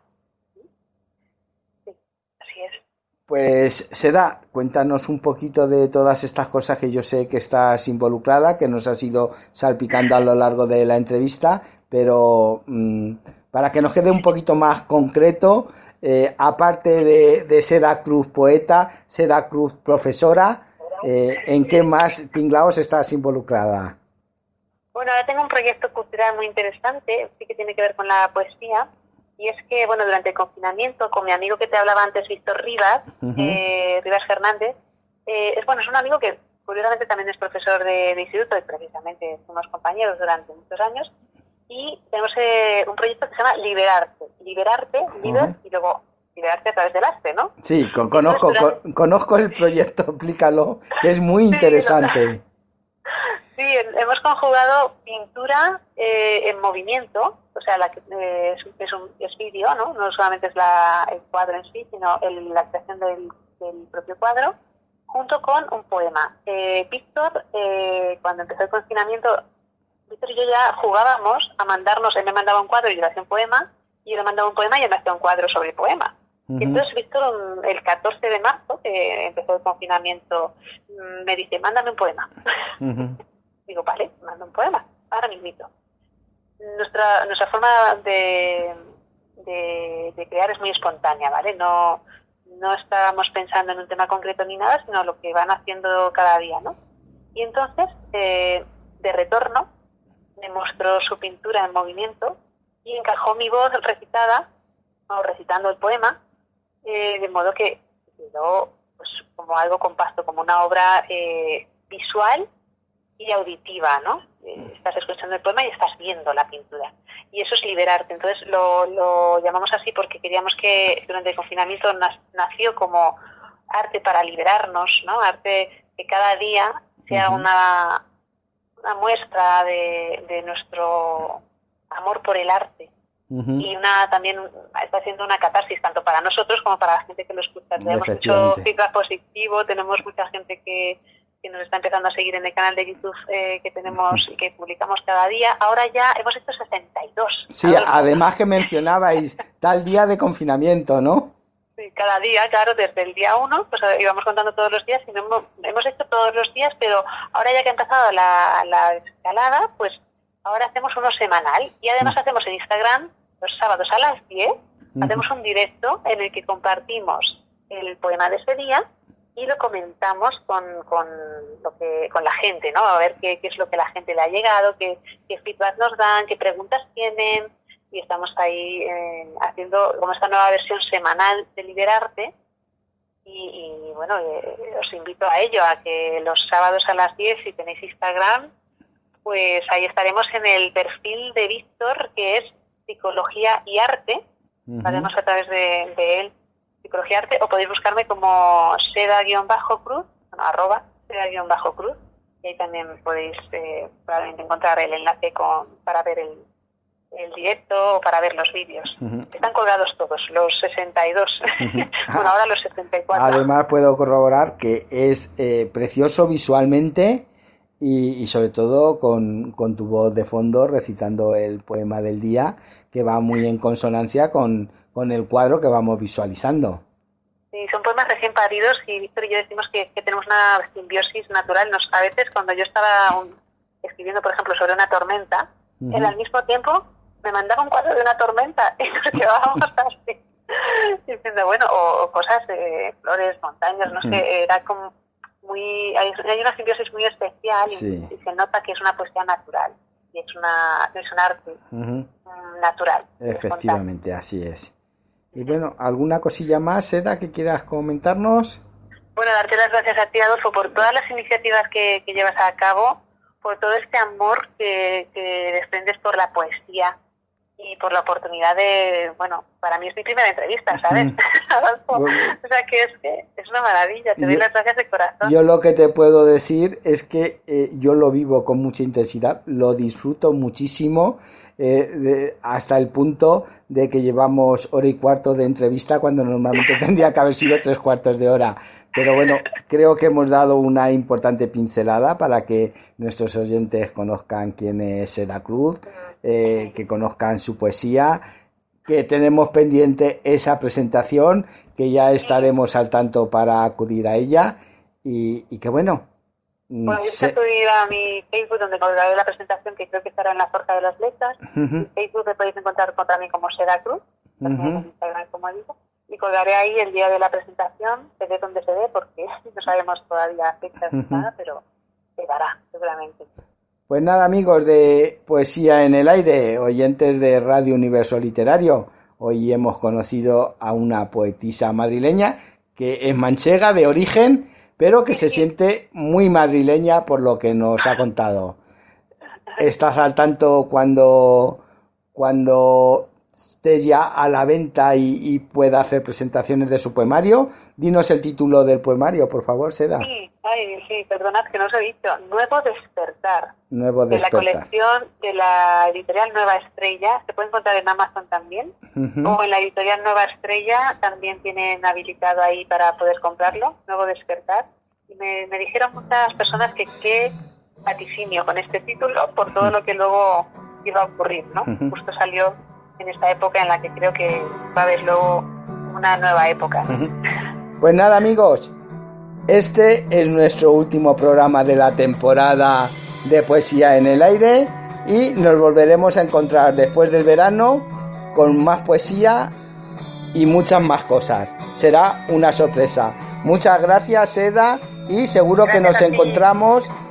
Así es. Pues Seda, cuéntanos un poquito de todas estas cosas que yo sé que estás involucrada, que nos has ido salpicando a lo largo de la entrevista, pero mmm, para que nos quede un poquito más concreto, eh, aparte de, de Seda Cruz poeta, Seda Cruz profesora, eh, ¿en qué más tinglaos estás involucrada? Bueno, ahora tengo un proyecto cultural muy interesante, sí que tiene que ver con la poesía, y es que, bueno, durante el confinamiento, con mi amigo que te hablaba antes, Víctor Rivas, Uh-huh. eh, Rivas Fernández, eh, es bueno, es un amigo que curiosamente también es profesor de, de instituto y precisamente fuimos compañeros durante muchos años, y tenemos eh, un proyecto que se llama Liberarte, Liberarte, Liber, Uh-huh. y luego Liberarte a través del arte, ¿no? Sí, con, conozco, con, conozco el proyecto, explícalo, que es muy interesante. Sí, hemos conjugado pintura eh, en movimiento, o sea, la, eh, es, es, un, es vídeo, ¿no? No solamente es la, el cuadro en sí, sino el, la creación del, del propio cuadro, junto con un poema. Eh, Víctor, eh, cuando empezó el confinamiento, Víctor y yo ya jugábamos a mandarnos, él me mandaba un cuadro y yo le hacía un poema, y yo le mandaba un poema y él me hacía un cuadro sobre el poema. Uh-huh. Y entonces Víctor, el catorce de marzo, que empezó el confinamiento, me dice, mándame un poema. Uh-huh. Digo, vale, mando un poema, ahora mismito. Nuestra, nuestra forma de, de, de crear es muy espontánea, ¿vale? No, no estábamos pensando en un tema concreto ni nada, sino lo que van haciendo cada día, ¿no? Y entonces, eh, de retorno, me mostró su pintura en movimiento y encajó mi voz recitada, o recitando el poema, eh, de modo que quedó pues, como algo compacto, como una obra eh, visual y auditiva, ¿no? Eh, estás escuchando el poema y estás viendo la pintura. Y eso es liberarte. Entonces lo, lo llamamos así porque queríamos que durante el confinamiento nas, nació como arte para liberarnos, ¿no? Arte que cada día sea uh-huh. una, una muestra de, de nuestro amor por el arte. Uh-huh. Y una también está haciendo una catarsis tanto para nosotros como para la gente que lo escucha. Tenemos mucho feedback positivo, tenemos mucha gente que, que nos está empezando a seguir en el canal de YouTube eh, que tenemos y que publicamos cada día. Ahora ya hemos hecho sesenta y dos. Sí, además que mencionabais tal día de confinamiento, ¿no? Sí, cada día, claro, desde el día uno, pues íbamos contando todos los días y no hemos, hemos hecho todos los días, pero ahora ya que ha empezado la, la escalada, pues ahora hacemos uno semanal y además uh-huh. hacemos en Instagram los sábados a las diez, uh-huh. hacemos un directo en el que compartimos el poema de ese día y lo comentamos con, con lo que con la gente, ¿no? A ver qué, qué es lo que la gente le ha llegado, qué, qué feedback nos dan, qué preguntas tienen, y estamos ahí eh, haciendo como esta nueva versión semanal de Liberarte y, y bueno, eh, os invito a ello, a que los sábados a las diez, si tenéis Instagram, pues ahí estaremos en el perfil de Víctor, que es Psicología y Arte, uh-huh. haremos a través de, de él Psicología y Arte, o podéis buscarme como seda-cruz, bueno, arroba seda-cruz, y ahí también podéis eh, probablemente encontrar el enlace con para ver el, el directo o para ver los vídeos. Uh-huh. Están colgados todos, los sesenta y dos, uh-huh. bueno, ahora los setenta y cuatro. Además puedo corroborar que es eh, precioso visualmente y, y sobre todo con, con tu voz de fondo recitando el poema del día, que va muy en consonancia con, con el cuadro que vamos visualizando. Sí, son poemas recién paridos y Víctor y yo decimos que, que tenemos una simbiosis natural. Nos, a veces cuando yo estaba un, escribiendo, por ejemplo, sobre una tormenta, uh-huh. él al mismo tiempo me mandaba un cuadro de una tormenta y nos quedábamos así, diciendo, bueno, o, o cosas de flores, montañas, no uh-huh. sé, era como muy, hay, hay una simbiosis muy especial sí. y, y se nota que es una poesía natural y es una es un arte uh-huh. natural. Efectivamente, así es. Y bueno, ¿alguna cosilla más, Seda, que quieras comentarnos? Bueno, darte las gracias a ti, Adolfo, por todas las iniciativas que, que llevas a cabo, por todo este amor que, que desprendes por la poesía y por la oportunidad de, bueno, para mí es mi primera entrevista, ¿sabes? Adolfo, bueno, o sea que es que es una maravilla, te doy yo, las gracias de corazón. Yo lo que te puedo decir es que eh, yo lo vivo con mucha intensidad, lo disfruto muchísimo, eh, de, hasta el punto de que llevamos hora y cuarto de entrevista cuando normalmente tendría que haber sido tres cuartos de hora. Pero bueno, creo que hemos dado una importante pincelada para que nuestros oyentes conozcan quién es Seda Cruz, eh, que conozcan su poesía, que tenemos pendiente esa presentación, que ya estaremos al tanto para acudir a ella y, y que bueno. Bueno, yo se... estoy a mi Facebook donde colgaré la presentación, que creo que estará en la Forja de las Letras. Uh-huh. En Facebook me podéis encontrar también como Seda Cruz, también uh-huh. en Instagram, como digo. Y colgaré ahí el día de la presentación, se ve donde se ve, porque no sabemos todavía fechas ni uh-huh. nada, pero se dará, seguramente. Pues nada, amigos de Poesía en el Aire, oyentes de Radio Universo Literario, hoy hemos conocido a una poetisa madrileña que es manchega de origen, pero que se siente muy madrileña por lo que nos ha contado. ¿Estás al tanto cuando, cuando esté ya a la venta y, y pueda hacer presentaciones de su poemario? Dinos el título del poemario, por favor, Seda. Sí, ay, sí, perdonad que no os he dicho. Nuevo Despertar. Nuevo Despertar. De la colección de la editorial Nueva Estrella. Se puede encontrar en Amazon también. Uh-huh. O en la editorial Nueva Estrella también tienen habilitado ahí para poder comprarlo. Nuevo Despertar. Y me, me dijeron muchas personas que qué vaticinio con este título por todo uh-huh. lo que luego iba a ocurrir, ¿no? Uh-huh. Justo salió en esta época en la que creo que va a haber luego una nueva época. Pues nada, amigos, este es nuestro último programa de la temporada de Poesía en el Aire y nos volveremos a encontrar después del verano con más poesía y muchas más cosas. Será una sorpresa. Muchas gracias, Seda, y seguro gracias que nos encontramos